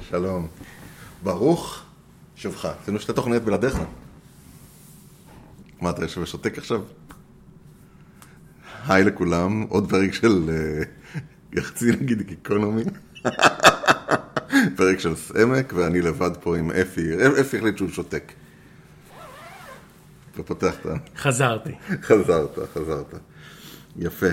שלום. ברוך שובך. עשינו שתי תוכניות בלעדיך. מה, אתה יושב ושותק עכשיו? היי לכולם, עוד פרק של יחצי נגיד גיקונומי. פרק של סעמק, ואני לבד פה עם אפי. אפי החליט שהוא שותק. אתה פותח את חזרתי. חזרת. יפה.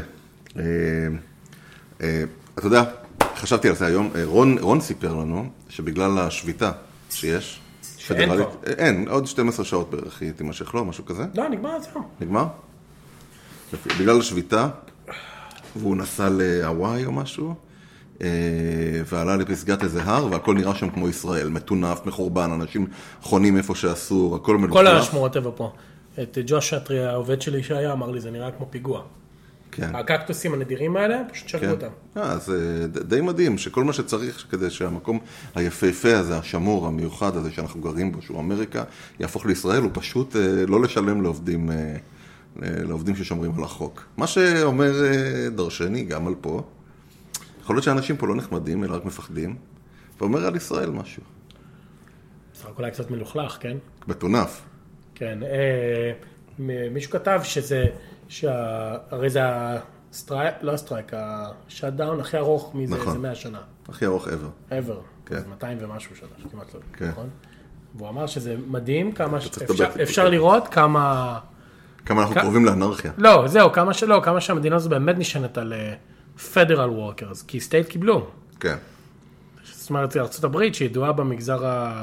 אתה יודע, חשבתי על זה היום, רון סיפר לנו שבגלל השביתה שיש, שאין כבר. אין, עוד 12 שעות בערך היא תימשך לו, משהו כזה. לא, נגמר את זה. נגמר? בגלל השביתה, והוא נסע להוואי או משהו, ועלה לפסגת איזה הר, והכל נראה שם כמו ישראל, מטונף, מחורבן, אנשים חונים איפה שאסור, הכל מלוכלך. כל השמורות טבע פה. את ג'וש שטרי, העובד שלי שהיה, אמר לי, זה נראה כמו פיגוע. כן. הקקטוסים הנדירים האלה, פשוט שרקו אותם. אז די מדהים, שכל מה שצריך כדי שהמקום היפהפה הזה, השמור, המיוחד הזה שאנחנו גרים בו, שהוא אמריקה, יהפוך לישראל, הוא פשוט לא לשלם לעובדים ששומרים על החוק. מה שאומר דרשני, גם על פה, יכול להיות שאנשים פה לא נחמדים, אלא רק מפחדים, ואומר על ישראל משהו. זה רק אולי קצת מלוכלך, כן? בטונף. כן. מישהו כתב הרי זה לא הסטרייק, השאט-דאון הכי ארוך מזה, נכון. זה 100 שנה. הכי ארוך ever. כן. 200 ומשהו שנה, כמעט לא. כן. נכון? והוא אמר שזה מדהים, אפשר לראות כמה אנחנו קרובים לאנרכיה. לא, זהו, כמה שהמדינה הזו באמת נשענת על federal workers, כי state קיבלו. כן. זאת אומרת, ארצות הברית שידועה במגזר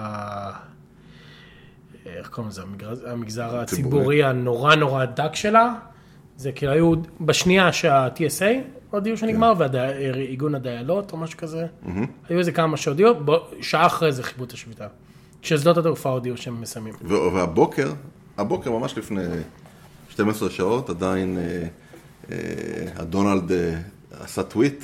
איך קוראים לזה? המגזר הציבורי הנורא נורא דק שלה, זה כאילו היו בשנייה שה-TSA הודיעו שנגמר, ועיגון הדיילות או משהו כזה, היו איזה כמה שהודיעו, שעה אחרי זה חיבו את השביתה. כששדות התעופה הודיעו שהם מסיימים. והבוקר ממש לפני 12 שעות, עדיין הדונלד עשה טוויט,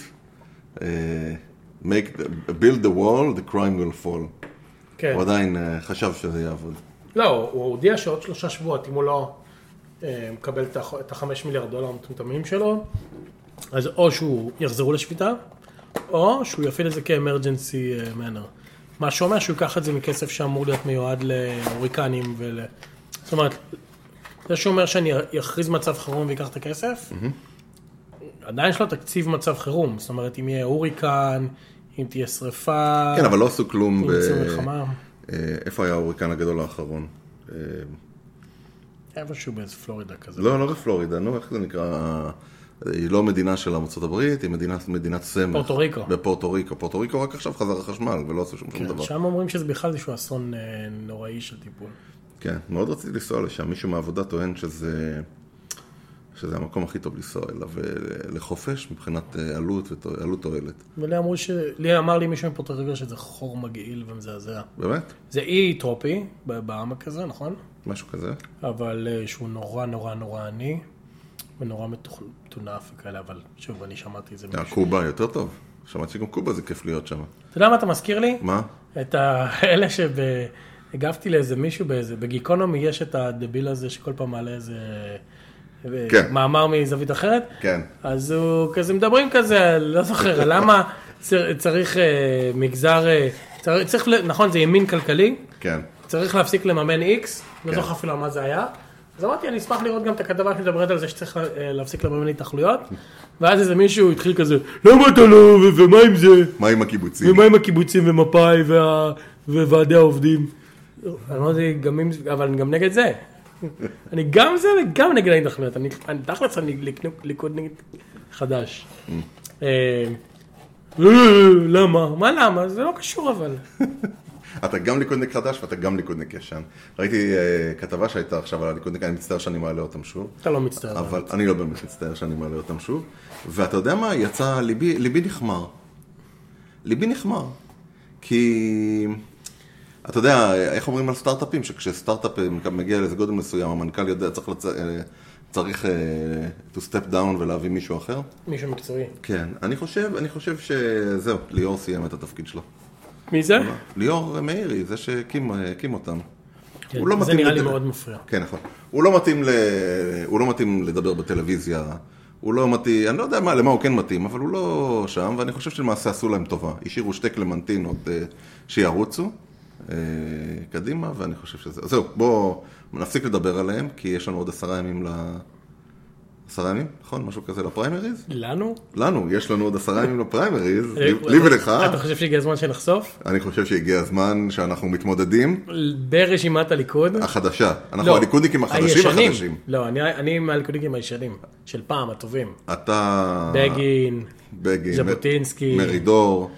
build the wall, the crime will fall. כן. הוא עדיין חשב שזה יעבוד. לא, הוא הודיע שעוד 3 שבועות, אם הוא לא מקבל את $5 מיליארד המטומטמים שלו, אז או שהוא יחזרו לשביתה, או שהוא יפעיל את זה כ-emergency manner. מה שאומר שהוא ייקח את זה מכסף שאמור להיות מיועד להוריקנים זאת אומרת, זה שאומר שאני יכריז מצב חירום ויקח את הכסף, עדיין יש לו תקציב מצב חירום, זאת אומרת, אם יהיה הוריקן, אם תהיה שריפה, כן, אבל לא עשו כלום אם יצאו מלחמה. איפה היה ההוריקן הגדול האחרון? איפשהו באיזה פלורידה כזה. לא בפלורידה, נו, איך זה נקרא? היא לא מדינה של ארצות הברית, היא מדינת סמך. פורטו ריקו. בפורטו ריקו. פורטו ריקו רק עכשיו חזר החשמל, ולא עשו שום דבר. שם אומרים שזה בכלל איזשהו אסון נוראי של טיפול. כן, מאוד רציתי לנסוע לשם. מישהו מהעבודה טוען שזה המקום הכי טוב לנסוע אליו, לחופש מבחינת עלות תועלת. לי אמר לי מישהו מפורטו ריקו שזה חור מגעיל ומזעזע. באמת? זה אי טרופי, בעמק כזה, נכון? משהו כזה. אבל שהוא נורא נורא נורא עני, ונורא מטונף וכאלה, אבל שוב, אני שמעתי את זה מישהו. קובה יותר טוב. שמעתי שגם קובה זה כיף להיות שם. אתה יודע מה אתה מזכיר לי? מה? את האלה הגבתי לאיזה מישהו בגיקונומי, יש את הדביל הזה שכל פעם מעלה איזה מאמר מזווית אחרת. כן. אז הוא כזה מדברים כזה, לא זוכר, למה צריך מגזר, נכון, זה ימין כלכלי. כן. צריך להפסיק לממן X, לא זוכר אפילו על מה זה היה. אז אמרתי, אני אשמח לראות גם את הכתבה שמדברת על זה שצריך להפסיק לממן התנחלויות. ואז איזה מישהו התחיל כזה, למה אתה לא, ומה עם זה? מה עם הקיבוצים? ומה עם הקיבוצים ומפאי וועדי העובדים? אמרתי, אבל אני גם נגד זה. אני גם זה וגם נגד ההתנחלויות. תכלס אני ליכודניק חדש. למה? מה למה? זה לא קשור אבל. אתה גם ליכודניק חדש ואתה גם ליכודניק ישן. ראיתי כתבה שהייתה עכשיו על הליכודניק, אני מצטער שאני מעלה אותם שוב. אתה לא מצטער. אבל אני לא באמת מצטער שאני מעלה אותם שוב. ואתה יודע מה? יצא ליבי נחמר. ליבי נחמר. כי אתה יודע, איך אומרים על סטארט-אפים? שכשסטארט-אפ מגיע לאיזה גודל מסוים, המנכ"ל יודע, צריך to step down ולהביא מישהו אחר? מישהו מקצועי. כן, אני חושב שזהו, ליאור סיים את התפקיד שלו. מי זה? ליאור מאירי, זה שהקים אותם. זה נראה לי מאוד מפריע. כן, נכון. הוא לא מתאים לדבר בטלוויזיה, הוא לא מתאים, אני לא יודע למה הוא כן מתאים, אבל הוא לא שם, ואני חושב שלמעשה עשו להם טובה. השאירו 2 קלמנטינות שירוצו קדימה, ואני חושב שזה... זהו, בואו נפסיק לדבר עליהם, כי יש לנו עוד 10 ימים 10 ימים, נכון? משהו כזה לפריימריז? לנו? לנו, יש לנו עוד 10 ימים לפריימריז, לי ולך. אתה חושב שהגיע הזמן שנחשוף? אני חושב שהגיע הזמן שאנחנו מתמודדים. ברשימת הליכוד? החדשה. אנחנו הליכודניקים החדשים. לא, אני מהליכודניקים הישנים, של פעם, הטובים. אתה... בגין, ז'בוטינסקי. מרידור.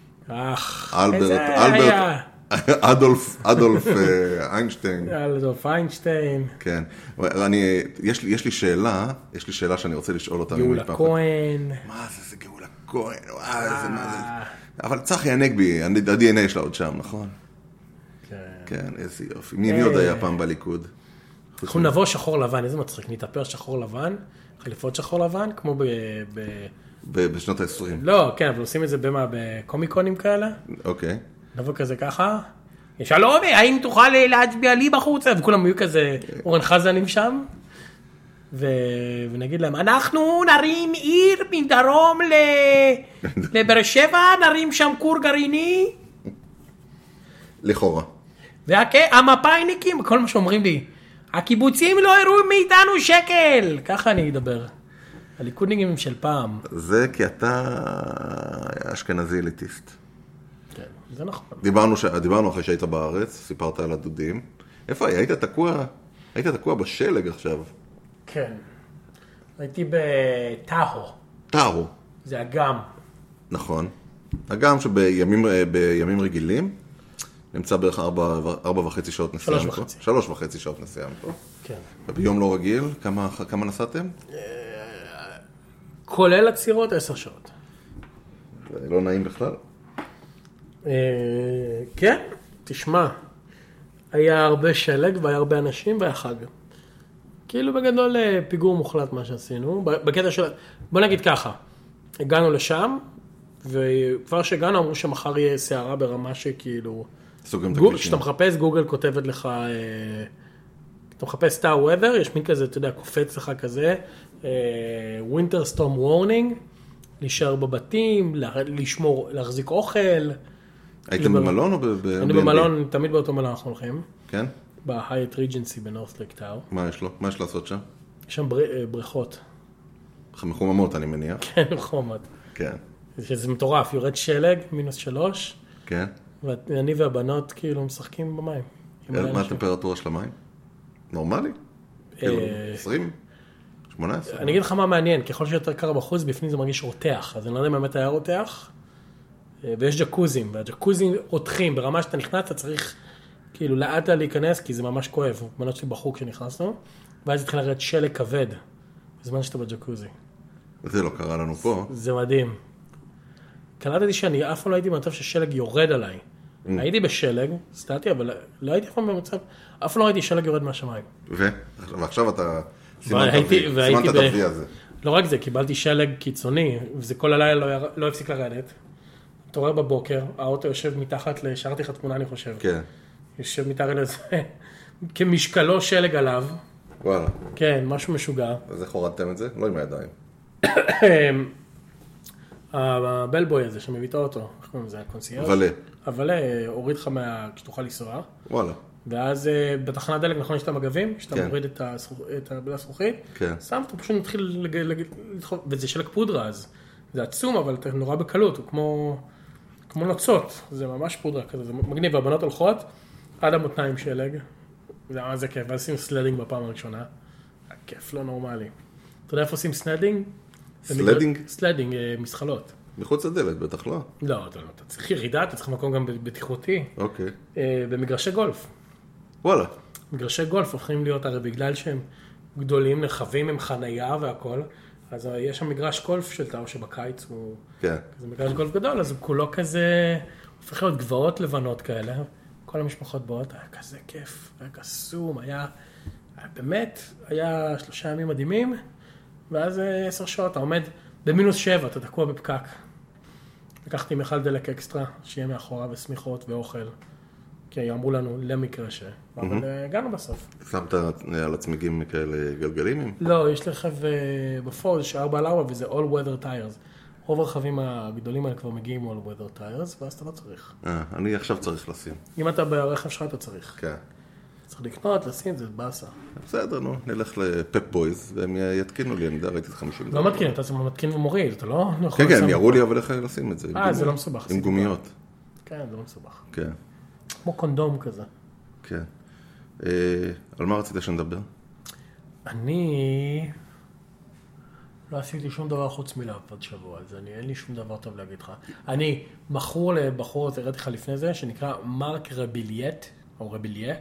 אדולף איינשטיין. אדולף איינשטיין. כן. יש לי שאלה שאני רוצה לשאול אותה. גאולה כהן. מה זה גאולה כהן? וואי, מה זה? אבל צחי הנגבי, ה-DNA שלה עוד שם, נכון? כן, איזה יופי. מי עוד היה פעם בליכוד? אנחנו נבוא שחור לבן, איזה מצחיק, נתאפר שחור לבן, חליפות שחור לבן, כמו בשנות ה-20. לא, כן, אבל עושים את זה בקומיקונים כאלה. אוקיי. נבוא כזה ככה. שלום, האם תוכל להצביע לי בחוצה? וכולם היו כזה אורן חזנים שם. ונגיד להם, אנחנו נרים עיר מדרום לבאר שבע, נרים שם כור גרעיני. לכאורה. והמפאיניקים, כל מה שאומרים לי, הקיבוצים לא הראו מאיתנו שקל. ככה אני אדבר. הליכודניקים של פעם. זה כי אתה אשכנזי אליטיסט. כן, זה נכון. דיברנו אחרי שהיית בארץ, סיפרת על הדודים. איפה היית תקוע בשלג עכשיו. כן. הייתי בטאהו. טאהו. זה אגם. נכון. אגם שבימים רגילים נמצא בערך 4.5 שעות נסיעה. 3.5 שעות נסיעה מפה. כן. וביום לא רגיל, כמה נסעתם? כולל עצירות 10 שעות. זה לא נעים בכלל. כן, תשמע. היה הרבה שלג והיה הרבה אנשים והיה חג. כאילו בגדול פיגור מוחלט מה שעשינו. בקטע של... בוא נגיד ככה. הגענו לשם, וכבר שהגענו אמרו שמחר יהיה סערה ברמה שכאילו... כשאתה מחפש, גוגל כותבת לך... אתה מחפש star weather, יש מין כזה, אתה יודע, קופץ לך כזה, winter storm warning, להישאר בבתים, לשמור, להחזיק אוכל. הייתם במלון או אני במלון, תמיד באותו מלון אנחנו הולכים. כן? ב-Hyatt Regency בנורת' לייק טאו. מה יש לו? מה יש לעשות שם? יש שם בריכות. מחוממות אני מניח. כן, מחוממות. כן. שזה מטורף, יורד שלג, -3. כן. ואני והבנות כאילו משחקים במים. מה הטמפרטורה של המים? נורמלי? 20? 18? אני אגיד לך מה מעניין, ככל שיותר קר בחוץ, בפנים זה מרגיש רותח, אז אני לא יודע אם באמת היה רותח, ויש ג'קוזים, והג'קוזים רותחים, ברמה שאתה נכנס, אתה צריך כאילו לאט להיכנס, כי זה ממש כואב, בנות שלי בחוג כשנכנסנו, ואז התחיל לרדת שלג כבד, בזמן שאתה בג'קוזי. זה לא קרה לנו פה. זה מדהים. קלטתי שאני אף פעם לא הייתי במצב ששלג יורד עליי. הייתי בשלג, סטטי, אבל לא הייתי אף פעם במצב, אף פעם לא ראיתי שלג יורד מהשמיים. ועכשיו אתה סימנת את הוי הזה. לא רק זה, קיבלתי שלג קיצוני, וזה כל הלילה לא הפסיק לרדת. אתה רואה בבוקר, האוטו יושב מתחת, שרתי לך תמונה אני חושב. כן. יושב מתחת לזה, כמשקלו שלג עליו. וואלה. כן, משהו משוגע. אז איך הורדתם את זה? לא עם הידיים. הבלבוי הזה שמביא את האוטו, איך קוראים לזה? הקונסיירג'? אבל הוריד לך כשתוכל לנסוע. וואלה. ואז בתחנת דלק, נכון, יש את המגבים, שאתה מוריד את הזכוכית, שם, אתה פשוט מתחיל לדחוף, וזה שלג פודרה, אז זה עצום, אבל אתה נורא בקלות, הוא כמו נוצות, זה ממש פודרה כזה, זה מגניב, והבנות הולכות, עד המותניים שלג, זה כיף, ואז עושים סלדינג בפעם הראשונה, כיף, לא נורמלי. אתה יודע איפה עושים סלדינג? סלדינג? סלדינג, מסחלות. מחוץ לדלת, בטח לא. לא, אתה צריך ירידה, אתה צריך מקום גם בטיחותי. אוקיי. במגרשי גולף. וואלה. מגרשי גולף הופכים להיות, הרי בגלל שהם גדולים, רחבים עם חנייה והכל, אז יש שם מגרש גולף של טאו שבקיץ הוא... כן. זה מגרש גולף גדול, אז הוא כולו כזה, הופך להיות גבעות לבנות כאלה. כל המשפחות באות, היה כזה כיף, היה קסום, באמת, היה 3 ימים מדהימים, ואז 10 שעות, אתה עומד ב-7, אתה תקוע בפקק. לקחתי מיכל דלק אקסטרה, שיהיה מאחורה וסמיכות ואוכל. כי אמרו לנו למקרה אבל הגענו בסוף. שמת על הצמיגים כאלה גלגלים? לא, יש לרכב בפורד ש4x4 וזה all weather tires. רוב הרכבים הגדולים האלה כבר מגיעים all weather tires, ואז אתה לא צריך. אני עכשיו צריך לשים. אם אתה ברכב שלך אתה צריך. כן. צריך לקנות, לשים, זה באסה. בסדר, נו, נלך לפפ בויז, והם יתקינו לי, אני יודע, ראיתי את 50. לא מתקין, אתה מתקין ומוריד, אתה לא? כן, כן, הם יראו לי, אבל איך לשים את זה. זה לא מסובך. עם גומיות. כן, זה לא מסובך. כן. כמו קונדום כזה. כן. על מה רצית שנדבר? אני לא עשיתי שום דבר חוץ מלעבוד שבוע, אז אין לי שום דבר טוב להגיד לך. אני מכור לבחור, הראיתי לך לפני זה, שנקרא מרק רביליאט, או רביליה,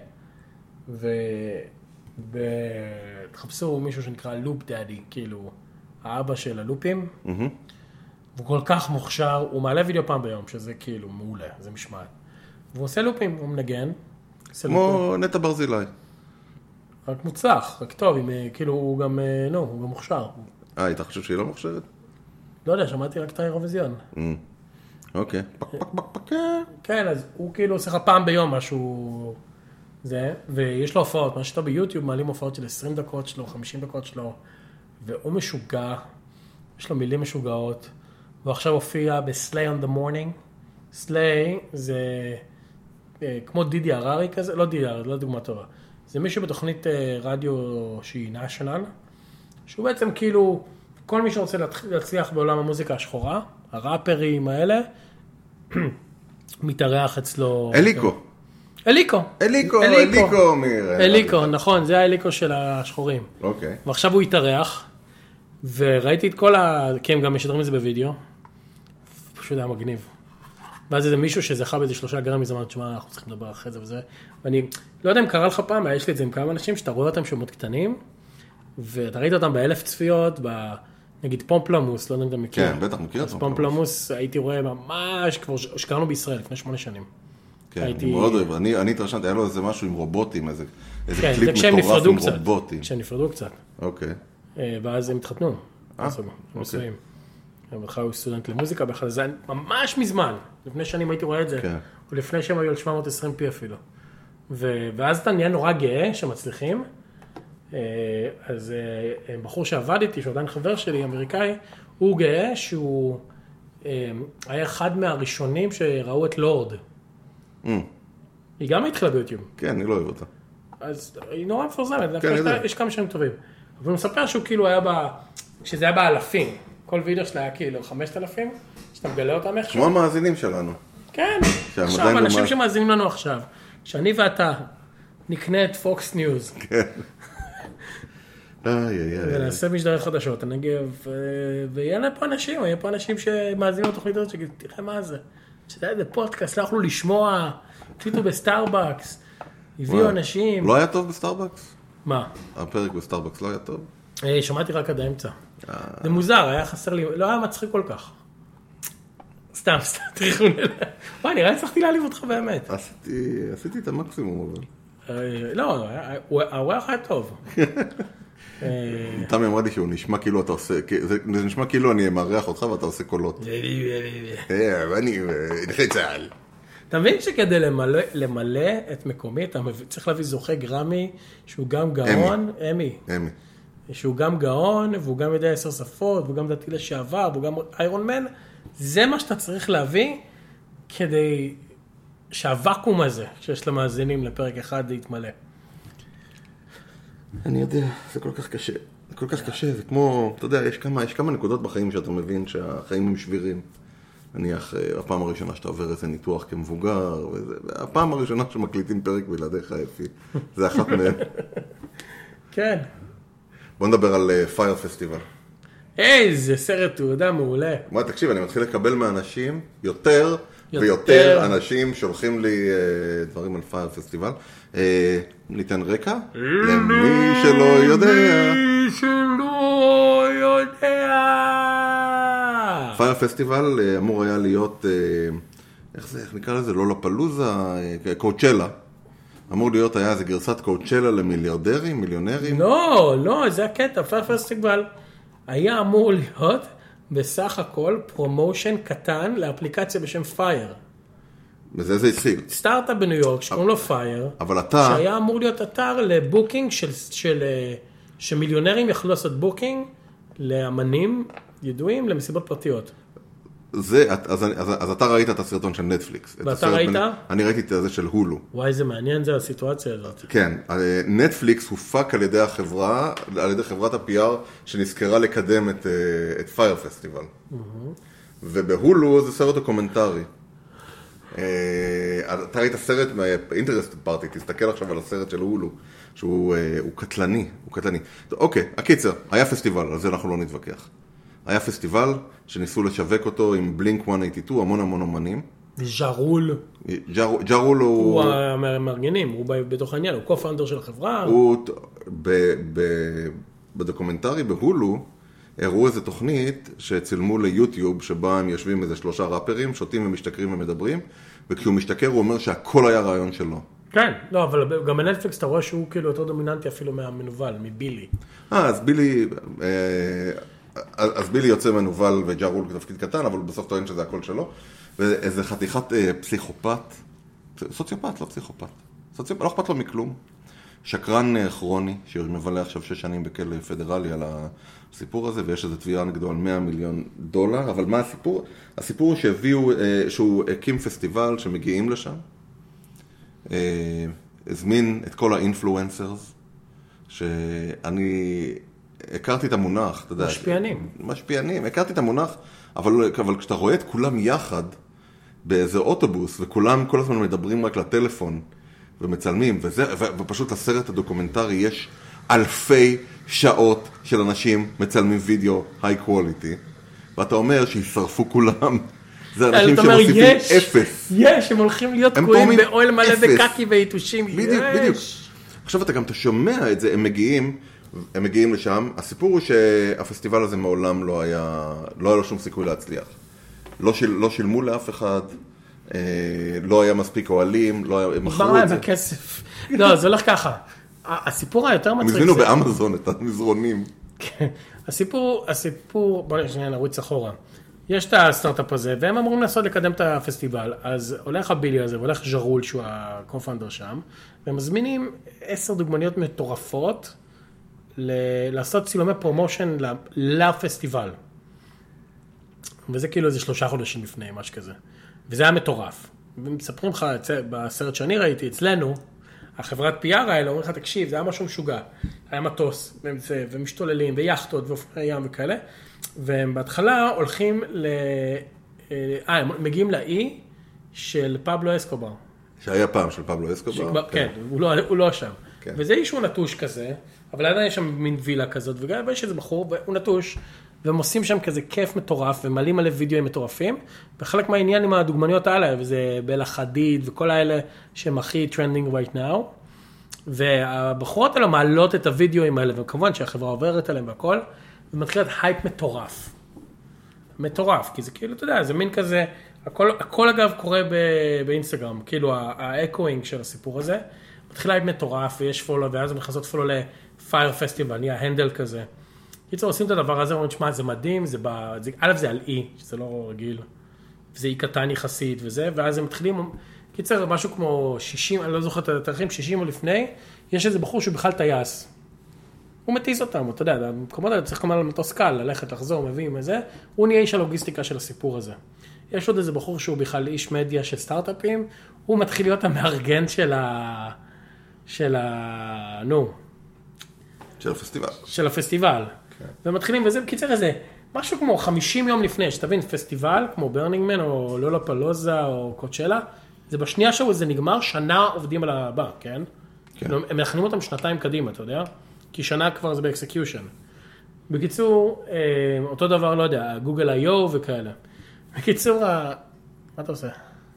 ותחפשו מישהו שנקרא לופ דאדי, כאילו האבא של הלופים, והוא כל כך מוכשר, הוא מעלה וידאו פעם ביום, שזה כאילו מעולה, זה משמעת. והוא עושה לופים, הוא מנגן. כמו נטע ברזילי. רק מוצלח, רק טוב, כאילו הוא גם, הוא גם מוכשר. היית חושב שהיא לא מוכשרת? לא יודע, שמעתי רק את האירוויזיון. אוקיי. פק פק פק פק. כן, אז הוא כאילו עושה לך פעם ביום משהו זה, ויש לו הופעות, מה שאתה ביוטיוב מעלים הופעות של 20 דקות שלו, 50 דקות שלו, והוא משוגע, יש לו מילים משוגעות, ועכשיו הופיע ב-Slay on the Morning. Slay זה כמו דידי הררי כזה, לא דידי הררי, לא דוגמה טובה. זה מישהו בתוכנית רדיו שהיא national, שהוא בעצם כאילו, כל מי שרוצה להצליח בעולם המוזיקה השחורה, הראפרים האלה, מתארח אצלו. אליקו, נכון, זה האליקו של השחורים. אוקיי. ועכשיו הוא התארח, וראיתי את כל כי הם גם משדרים את זה בווידאו, פשוט היה מגניב. ואז איזה מישהו שזכה באיזה 3 גרמי, זה אמר, תשמע, אנחנו צריכים לדבר אחרי זה וזה, ואני לא יודע אם קרה לך פעם, יש לי את זה עם כמה אנשים, שאתה רואה אותם שמות קטנים, ואתה ראית אותם ב1000 צפיות, נגיד פומפלמוס, לא יודע אם אתה מכיר. כן, בטח מכיר את פומפלמוס, הייתי רואה ממש, כבר שקראנו בישראל, לפני 8 שנים. כן, אני מאוד אוהב, אני התרשמתי, היה לו איזה משהו עם רובוטים, איזה קליפ מטורף עם רובוטים. כשהם נפרדו קצת. אוקיי. ואז הם התחתנו. אוקיי. בכלל הוא סטודנט למוזיקה, בכלל זה ממש מזמן, לפני שנים הייתי רואה את זה, ולפני שהם היו על 720p אפילו. ואז אתה נהיה נורא גאה שמצליחים, אז בחור שעבד איתי, שהוא עדיין חבר שלי, אמריקאי, הוא גאה שהוא היה אחד מהראשונים שראו את לורד. היא גם התחילה ביוטיוב. כן, אני לא אוהב אותה. אז היא נורא מפורסמת, יש כמה שנים טובים. אבל הוא מספר שהוא כאילו היה שזה היה באלפים. כל וידאו שלה היה כאילו 5,000, שאתה מגלה אותם איכשהו. כמו המאזינים שלנו. כן, עכשיו אנשים שמאזינים לנו עכשיו, שאני ואתה נקנה את פוקס ניוז. כן. ונעשה משדרי חדשות, הנגב, ויהיה פה אנשים שמאזינים לתוכנית הזאת, שגיד, תראה מה זה. שזה איזה פודקאסט, לא יכולו לשמוע, קליטו בסטארבקס, הביאו אנשים. לא היה טוב בסטארבקס? מה? הפרק בסטארבקס לא היה טוב? שמעתי רק עד האמצע. זה מוזר, היה חסר לי, לא היה מצחיק כל כך. סתם, תריחון אלה. וואי, נראה הצלחתי להעליב אותך באמת. עשיתי את המקסימום, אבל. לא, הוא היה חי טוב. תמי אמרה לי שהוא נשמע כאילו אתה עושה, זה נשמע כאילו אני מארח אותך ואתה עושה קולות. אני נכי צהל. אתה מבין שכדי למלא את מקומי, אתה צריך להביא זוכה גרמי, שהוא גם גאון, אמי. שהוא גם גאון, והוא גם יודע 10 שפות, והוא גם דתי לשעבר, והוא גם איירון מן. זה מה שאתה צריך להביא, כדי שהוואקום הזה, שיש למאזינים לפרק אחד, יתמלא. אני יודע, זה כל כך קשה. זה כל כך קשה, זה כמו, אתה יודע, יש כמה נקודות בחיים שאתה מבין שהחיים הם שבירים. נניח, הפעם הראשונה שאתה עובר איזה ניתוח כמבוגר, והפעם הראשונה שמקליטים פרק בלעדיך, אפי. זה אחת מהם. כן. בוא נדבר על פייר פסטיבל. איזה סרט תעודה מעולה. מה, תקשיב, אני מתחיל לקבל מאנשים, יותר ויותר אנשים שולחים לי דברים על פייר פסטיבל. ניתן רקע למי שלא יודע. מי שלא יודע. פייר פסטיבל אמור היה להיות, איך נקרא לזה? לולפלוזה, קואוצ'לה. אמור להיות, היה איזה גרסת קואוצ'לה למיליארדרים, מיליונרים. לא, זה הקטע. פייר פסטיבל היה אמור להיות בסך הכל פרומושן קטן לאפליקציה בשם פייר. וזה זה התחיל. סטארט-אפ בניו יורק, שקוראים לו פייר, אבל אתה... שהיה אמור להיות אתר לבוקינג שמיליונרים יכלו לעשות בוקינג לאמנים ידועים למסיבות פרטיות. אז אתה ראית את הסרטון של נטפליקס. ואתה ראית? אני ראיתי את זה של הולו. וואי, זה מעניין, זה הסיטואציה הזאת. כן, נטפליקס הופק על ידי החברה, על ידי חברת ה-PR שנזכרה לקדם את פייר פסטיבל. ובהולו זה סרט דוקומנטרי. אתה ראית סרט מאינטרסט פארטי, תסתכל עכשיו על הסרט של הולו, שהוא קטלני, הוא קטלני. אוקיי, הקיצר, היה פסטיבל, על זה אנחנו לא נתווכח. היה פסטיבל שניסו לשווק אותו עם בלינק 182, המון אומנים. ז'רול. ז'רול הוא... הוא המארגנים, הוא בתוך העניין, הוא קו-פאונדר של החברה. בדוקומנטרי בהולו, הראו איזו תוכנית שצילמו ליוטיוב, שבה הם יושבים איזה 3 ראפרים, שותים ומשתכרים ומדברים, וכשהוא משתכר הוא אומר שהכל היה רעיון שלו. כן, לא, אבל גם בנטפליקס אתה רואה שהוא כאילו יותר דומיננטי אפילו מהמנובל, מבילי. אז בילי יוצא מנובל וג'רול כתפקיד קטן, אבל בסוף טוען שזה הכל שלו, ואיזה חתיכת פסיכופת, סוציופת, לא פסיכופת, לא אכפת לו מכלום, שקרן כרוני, שמבלה עכשיו 6 שנים בכלא פדרלי על הסיפור הזה, ויש איזו תביעה נגדו על $100 מיליון, אבל מה הסיפור? הסיפור הוא שהוא הקים פסטיבל שמגיעים לשם, הזמין את כל האינפלואנסרס, שאני הכרתי את המונח, אתה יודע. משפיענים, הכרתי את המונח, אבל כשאתה רואה את כולם יחד באיזה אוטובוס, וכולם כל הזמן מדברים רק לטלפון ומצלמים, ופשוט לסרט הדוקומנטרי יש אלפי שעות של אנשים מצלמים וידאו היי קווליטי, ואתה אומר שישרפו כולם. זה אנשים שמוסיפים אפס. הם הולכים להיות תקועים באוהל מלא בקקי ויתושים. בדיוק. עכשיו אתה גם שומע את זה, הם מגיעים לשם. הסיפור הוא שהפסטיבל הזה מעולם לא היה לו שום סיכוי להצליח. לא שילמו לאף אחד, לא היה מספיק אוהלים, הם מכרו את זה. בכסף. לא, זה הולך ככה. הסיפור היותר מצחיק זה... מזמינו באמזון את המזרונים. הסיפור, בוא נרוץ אחורה. יש את הסטארט-אפ הזה, והם אמורים לקדם את הפסטיבל, אז הולך הבילי הזה, והולך ז'רול, שהוא הקו-פאונדר שם, והם מזמינים 10 דוגמניות מטורפות, לעשות צילומי פרומושן לפסטיבל. וזה כאילו איזה 3 חודשים לפני, משהו כזה. וזה היה מטורף. ומספרים לך, בסרט שאני ראיתי, אצלנו, החברת PR האלה, אומרים לך, תקשיב, זה היה משהו משוגע. היה מטוס, ומשתוללים, ויחטות, ואופני ים וכאלה. והם בהתחלה הולכים הם מגיעים לאי של פבלו אסקובר. שהיה פעם של פבלו אסקובר. כן, הוא לא שם. וזה אישו נטוש כזה, אבל עדיין יש שם מין וילה כזאת, וגם יש איזה בחור, והוא נטוש, והם עושים שם כזה כיף מטורף, ומלאים מלא וידאוים מטורפים, וחלק מהעניין עם הדוגמניות האלה, וזה בלה חדיד, וכל האלה שהם הכי trending right now, והבחורות האלה מעלות את הוידאוים האלה, וכמובן שהחברה עוברת עליהם והכל, ומתחיל להיות הייפ מטורף, כי זה כאילו, אתה יודע, זה מין כזה, הכל אגב קורה באינסטגרם, כאילו האקוינג של הסיפור הזה, מתחיל הייפ מטורף, ויש פולו, ואז הם נכנסות פולו לפייר פסטיבל, נהיה הנדל כזה. קיצור, עושים את הדבר הזה, אומרים, שמה, זה מדהים, א' זה על אי, שזה לא רגיל, וזה אי קטן יחסית וזה, ואז הם מתחילים, קיצור, משהו כמו 60, אני לא זוכר את התאריכים, 60 או לפני, יש איזה בחור שהוא בכלל טייס. הוא מטיס אותם, אתה יודע, במקומות האלה צריך כמובן למטוס קל, ללכת, לחזור, מביאים איזה, הוא נהיה איש הלוגיסטיקה של הסיפור הזה. יש עוד איזה בחור שהוא בכלל איש מדיה של סטארט-אפים, הוא מתחיל להיות המארגן של הפסטיבל. ומתחילים, וזה בקיצר איזה, משהו כמו 50 יום לפני, שתבין, פסטיבל, כמו ברנינגמן, או לולה פלוזה, או קוצ'לה, זה בשנייה שזה נגמר, שנה עובדים על הבא, כן? הם מכנים אותם 2 קדימה, אתה יודע? כי שנה כבר זה באקסקיושן. בקיצור, אותו דבר, לא יודע, גוגל איו וכאלה. בקיצור, מה אתה עושה?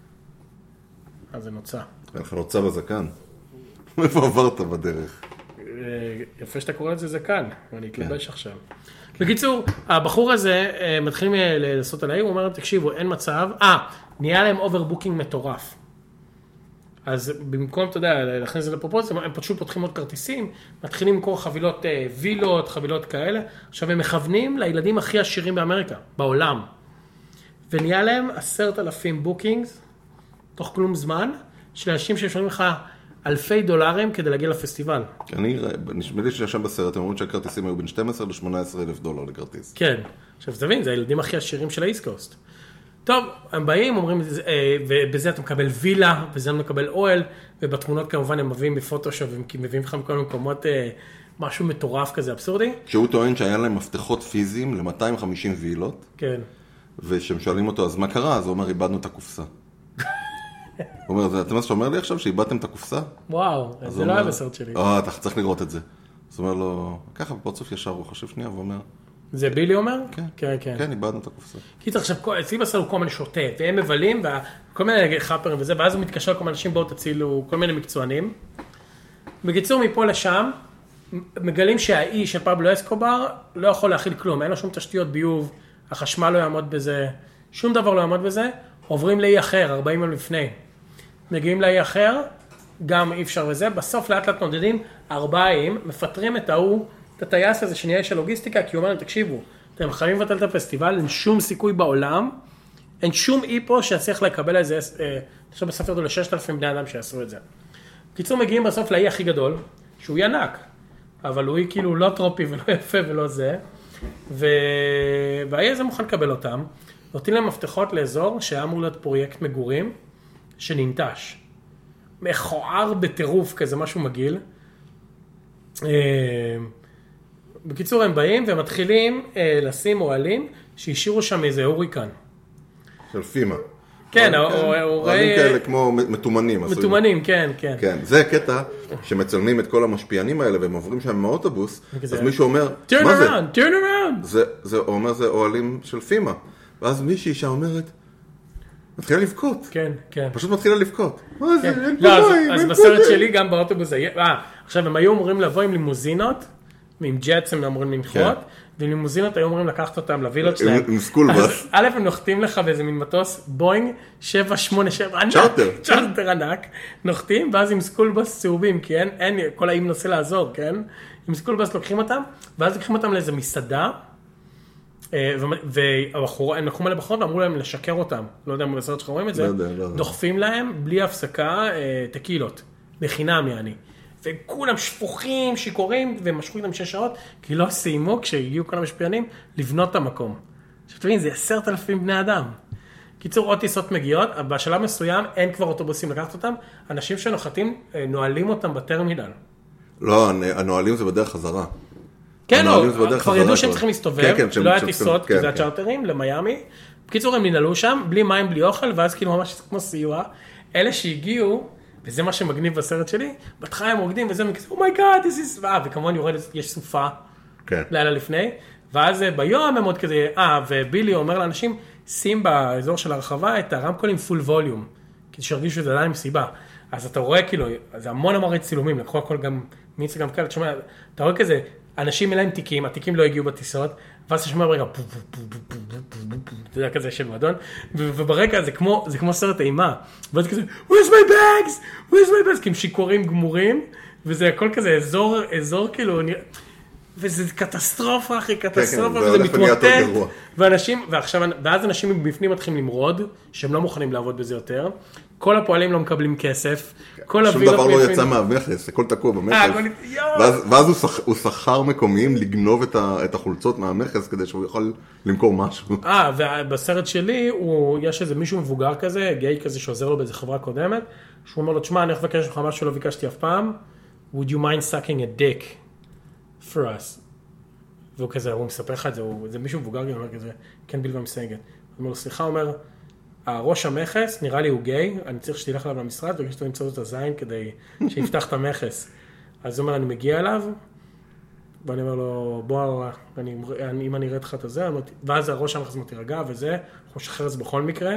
זה נוצא. אין לך נוצא בזקן. איפה עברת בדרך? יפה שאתה קורא את זה זקן, ואני אתלבש עכשיו. בקיצור, הבחור הזה, מתחילים לעשות עליי, הוא אומר, תקשיבו, אין מצב, נהיה להם אוברבוקינג מטורף. אז במקום, אתה יודע, להכניס את זה לפרופורציה, הם פשוט פותחים עוד כרטיסים, מתחילים למכור חבילות וילות, חבילות כאלה, עכשיו הם מכוונים לילדים הכי עשירים באמריקה, בעולם. ונהיה להם 10,000 בוקינגס, תוך כלום זמן, של אנשים שמשלמים לך אלפי דולרים כדי להגיע לפסטיבל. נשמע לי שישם בסרט, הם אומרים שהכרטיסים היו בין 12 ל-18,000 דולר לכרטיס. כן, עכשיו תבין, זה הילדים הכי עשירים של האיסט קוסט. טוב, הם באים, אומרים, ובזה אתה מקבל וילה, וזה אתה מקבל אוהל, ובתמונות כמובן הם מביאים בפוטושופ, הם מביאים לך מכל מקומות משהו מטורף כזה, אבסורדי. שהוא טוען שהיה להם מפתחות פיזיים ל-250 וילות, כן. ושהם שואלים אותו, אז מה קרה? אז הוא אומר, איבדנו את הקופסה. הוא אומר, אתם מה שאומר לי עכשיו, שאיבדתם את הקופסה? וואו, זה לא היה בסרט שלי. אתה צריך לראות את זה. אז הוא אומר לו, ככה בפרצוף ישר, הוא חושב שנייה, והוא אומר, זה בילי אומר? כן, כן, כן. כן, איבדנו את הקופסה. קיצר, עכשיו, אצלי בסרט הוא כל מיני שוטה, והם מבלים, וכל מיני חאפרים וזה, ואז הוא מתקשר כל מיני אנשים, בואו תצילו, כל מיני מקצוענים. בקיצור, מפה לשם, מגלים שהאיש של פבלו אסקובר לא יכול להכיל כלום, אין לו שום תשתיות ביוב, החשמל לא יעמוד בזה, שום דבר לא יעמוד בזה, עוברים לאי אחר, 40 יום לפני. מגיעים לאי אחר, גם אי אפשר וזה, בסוף לאט לאט נודדים 40, מפטרים את ההוא, את הטייס הזה שנהיה של לוגיסטיקה, כי הוא אומר להם, תקשיבו, אתם חייבים לבטל את הפסטיבל, אין שום סיכוי בעולם, אין שום אי פה שיצליח לקבל איזה, עכשיו בספר אותו ל6,000 בני אדם שיעשו את זה. בקיצור, מגיעים בסוף לאי הכי גדול, שהוא יהיה ענק, אבל הוא כאילו לא טרופי ולא יפה ולא זה, והאי הזה מוכן לקבל אותם, נותנים להם מפתחות לאזור שהיה אמור להיות פרויקט מגורים, שננטש. מכוער בטירוף כזה, משהו מגעיל. בקיצור, הם באים ומתחילים לשים אוהלים שהשאירו שם איזה הוריקן. של פימה. כן, אוהלים כאלה כמו מתומנים. מתומנים, כן, כן. כן, זה קטע שמצלמים את כל המשפיענים האלה והם עוברים שם מאוטובוס, אז מישהו אומר, מה זה? turn around. הוא אומר, זה אוהלים של פימה. ואז מישהי שאומרת, מתחילה לבכות. כן, כן. פשוט מתחילה לבכות. מה זה? אין פה מים. אז בסרט שלי גם באוטובוס, עכשיו הם היו אמורים לבוא עם לימוזינות, ועם ג'טס הם אמורים לנחות, ועם לימוזינות היו אמורים לקחת אותם לווילות שלהם. עם סקול בס. א' הם נוחתים לך באיזה מין מטוס, בוינג 787, ענק. צ'רטר ענק. נוחתים, ואז עם סקול בס צהובים, כי אין, כל האם נוסע לעזור, כן? עם סקול בס לוקחים אותם, ואז לוקחים אותם לאיזה מסעדה, והם לקחו מלא בחורות ואמרו להם לשקר אותם, לא יודע אם בסרט שלך רואים את זה, דוחפים להם בלי הפסקה טקילות, בחינם יעני, וכולם שפוכים, שיכורים, ומשכו איתם 6 שעות, כי לא סיימו כשהגיעו כל המשפיענים לבנות את המקום. עכשיו תבין, זה 10,000 בני אדם. קיצור, עוד טיסות מגיעות, בשלב מסוים אין כבר אוטובוסים לקחת אותם, אנשים שנוחתים נועלים אותם בטרמינל. לא, הנועלים זה בדרך חזרה. כן, כבר ידעו שהם צריכים להסתובב, לא היה טיסות, כי זה היה צ'רטרים למיימי. בקיצור, הם ננעלו שם, בלי מים, בלי אוכל, ואז כאילו ממש כמו סיוע. אלה שהגיעו, וזה מה שמגניב בסרט שלי, בתחילה הם רוקדים, וזה מכזה, אומייגאד, this is... וכמובן יורד, יש סופה, לילה לפני, ואז ביום הם עוד כזה, ובילי אומר לאנשים, שים באזור של הרחבה את הרמקולים פול ווליום, כדי שהרגישו שזה עדיין מסיבה. אז אתה רואה כאילו, זה המון צילומים, לקחו הכל גם מאינסטגרם כאלה, אתה רואה כזה, אנשים אליהם תיקים, התיקים לא הגיעו בטיסות, ואז אתה שומע ברגע, אתה יודע כזה של מועדון, וברגע זה כמו סרט אימה, ואז כזה, where's my bags? where's my bags? כי הם שיכורים גמורים, וזה הכל כזה אזור כאילו, וזה קטסטרופה אחי, קטסטרופה, וזה מתמוטט, ואז אנשים מבפנים מתחילים למרוד, שהם לא מוכנים לעבוד בזה יותר, כל הפועלים לא מקבלים כסף, שום דבר לא יצא מהמכס, הכל תקוע במכס, ואז הוא שכר מקומיים לגנוב את החולצות מהמכס, כדי שהוא יכול למכור משהו. ובסרט שלי, יש איזה מישהו מבוגר כזה, גיי כזה שעוזר לו באיזה חברה קודמת, שהוא אומר לו, תשמע, אני מבקש לך משהו שלא ביקשתי אף פעם, would you mind sucking a dick for us? והוא כזה, הוא מספר לך את זה, זה מישהו מבוגר גם אומר כזה, כן בלבד מסגת. הוא אומר לו, סליחה, הוא אומר, ראש המכס, נראה לי הוא גיי, אני צריך שתלך אליו למשרד, וכי שאתה נמצא את הזין כדי שיפתח את המכס. אז הוא אומר, אני מגיע אליו, ואני אומר לו, בוא, אם אני אראה לך את זה, ואז ראש המכס מתירגע וזה, אנחנו נשחרר את זה בכל מקרה,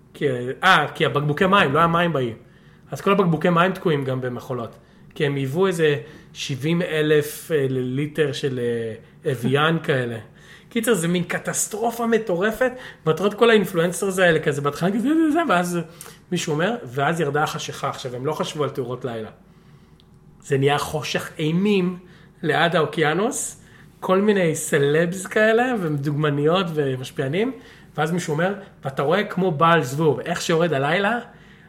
כי הבקבוקי מים, לא היה מים באי. אז כל הבקבוקי מים תקועים גם במחולות, כי הם היוו איזה 70,000 ליטר של אביאן כאלה. קיצר, זה מין קטסטרופה מטורפת, ואתה רואה את כל האינפלואנסרס האלה כזה, בהתחלה כזה, ואז מישהו אומר, ואז ירדה החשיכה. עכשיו, הם לא חשבו על תאורות לילה. זה נהיה חושך אימים ליד האוקיינוס, כל מיני סלבס כאלה, ודוגמניות ומשפיענים, ואז מישהו אומר, ואתה רואה כמו בעל זבוב, איך שיורד הלילה,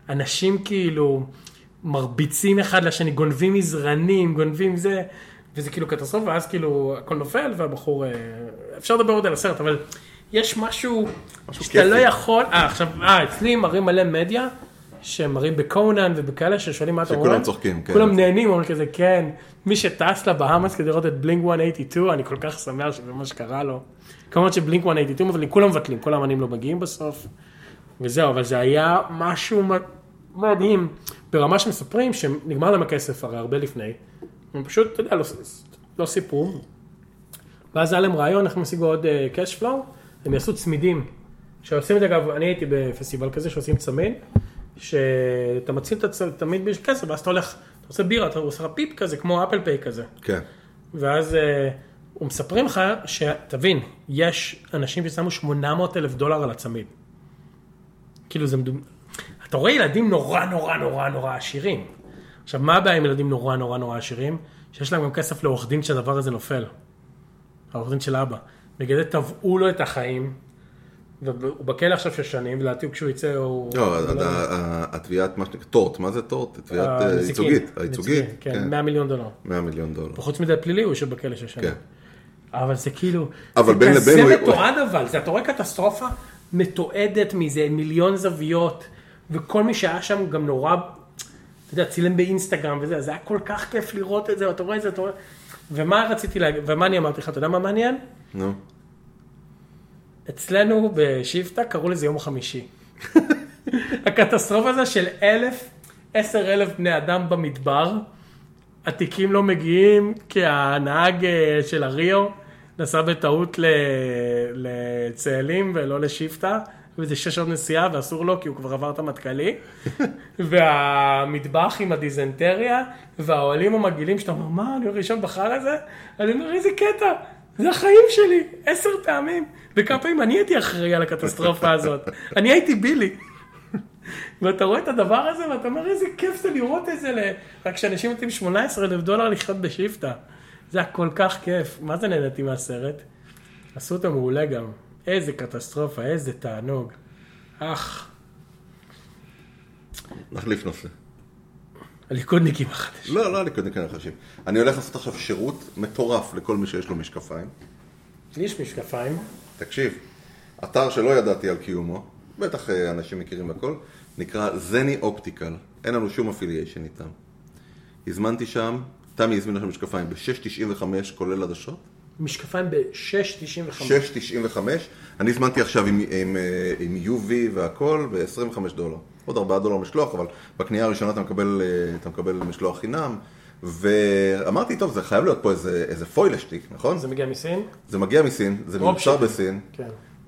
אנשים כאילו מרביצים אחד לשני, גונבים מזרנים, גונבים זה, וזה כאילו קטסטרופה, ואז כאילו הכל נופל, והבחור, אפשר לדבר עוד על הסרט, אבל יש משהו שאתה לא יכול, עכשיו, אצלי מראים מלא מדיה, שמראים בקונן ובכאלה ששואלים מה אתה רואה. שכולם צוחקים, כן. כולם נהנים, אומרים כזה, כן, מי שטס לבהאמאס כדי לראות את בלינק 182, אני כל כך שמח שזה מה שקרה לו. כמובן שבלינק 182 מבטלים, כולם מבטלים, כל האמנים לא מגיעים בסוף, וזהו, אבל זה היה משהו מדהים, ברמה שמספרים שנגמר להם הכסף הרי הרבה לפני, הם פשוט, אתה יודע, לא סיפרו, ואז היה להם רעיון, אנחנו משיגו עוד cash flow, הם יעשו צמידים, שעושים את זה, אגב, אני הייתי בפסטיבל כזה שעושים צמיד, שאתה מציל את התמיד בשביל כסף, ואז אתה הולך, אתה עושה בירה, אתה עושה פיפ כזה, כמו אפל פיי כזה. כן. ואז הוא מספרים לך שתבין, יש אנשים ששמו $800,000 על הצמיד. כאילו זה אתה רואה ילדים נורא נורא נורא נורא עשירים. עכשיו, מה הבעיה עם ילדים נורא נורא נורא עשירים? שיש להם גם כסף לעורך דין שהדבר הזה נופל. העורך דין של אבא. בגלל זה תבעו לו את החיים, והוא בכלא עכשיו 6 שנים, ולעתיד כשהוא יצא הוא... לא, התביעת, מה שנקרא, טורט, מה זה טורט? תביעת ייצוגית. הייצוגית, כן, $100 מיליון. $100 מיליון. וחוץ מדי פלילי הוא יושב בכלא 6 שנים. כן. אבל זה כאילו... אבל בין לבין... זה מתועד אבל, אתה רואה קטסטרופה מתועדת מזה, מיליון זוויות, וכל מי שהיה שם גם נורא, אתה יודע, צילם באינסטגרם וזה, זה היה כל כך כיף לראות את זה, ואתה רואה את זה, אתה רואה... ומה רציתי להגיד, ומה אני אמרתי לך, אתה יודע מה מעניין? נו. אצלנו בשיפטה קראו לזה יום חמישי. הקטסטרופה הזה של 10,000 בני אדם במדבר, התיקים לא מגיעים, כי הנהג של הריו נסע בטעות לצאלים ולא לשיפטה, וזה 6 שעות נסיעה ואסור לו כי הוא כבר עבר את המטכלי, והמטבח עם הדיזנטריה, והאוהלים המגעילים שאתה אומר, מה, אני ראשון בחר הזה? אני אומר, איזה קטע, זה החיים שלי, 10 פעמים, וכמה פעמים אני הייתי אחראי על הקטסטרופה הזאת, אני הייתי בילי. ואתה רואה את הדבר הזה ואתה אומר, איזה כיף זה לראות את זה, רק שאנשים נותנים $18,000 לחיות בשיפטה. זה היה כל כך כיף. מה זה נהניתי מהסרט? עשו אותו מעולה גם. איזה קטסטרופה, איזה תענוג. נחליף נושא. הליכודניקים החדשים. לא הליכודניקים החדשים. אני הולך לעשות עכשיו שירות מטורף לכל מי שיש לו משקפיים. לי יש משקפיים. תקשיב, אתר שלא ידעתי על קיומו, בטח אנשים מכירים הכל, נקרא זני אופטיקל. אין לנו שום אפיליישן איתם. הזמנתי שם, תמי הזמין לכם משקפיים ב-6.95 כולל עדשות. משקפיים ב-6.95. 6.95. אני הזמנתי עכשיו עם UV והכל ב$25. עוד $4 משלוח, אבל בקנייה הראשונה אתה מקבל משלוח חינם. ואמרתי, טוב, זה חייב להיות פה איזה פוילשטיק, נכון? זה מגיע מסין? זה מגיע מסין, זה מיוצר בסין. כן.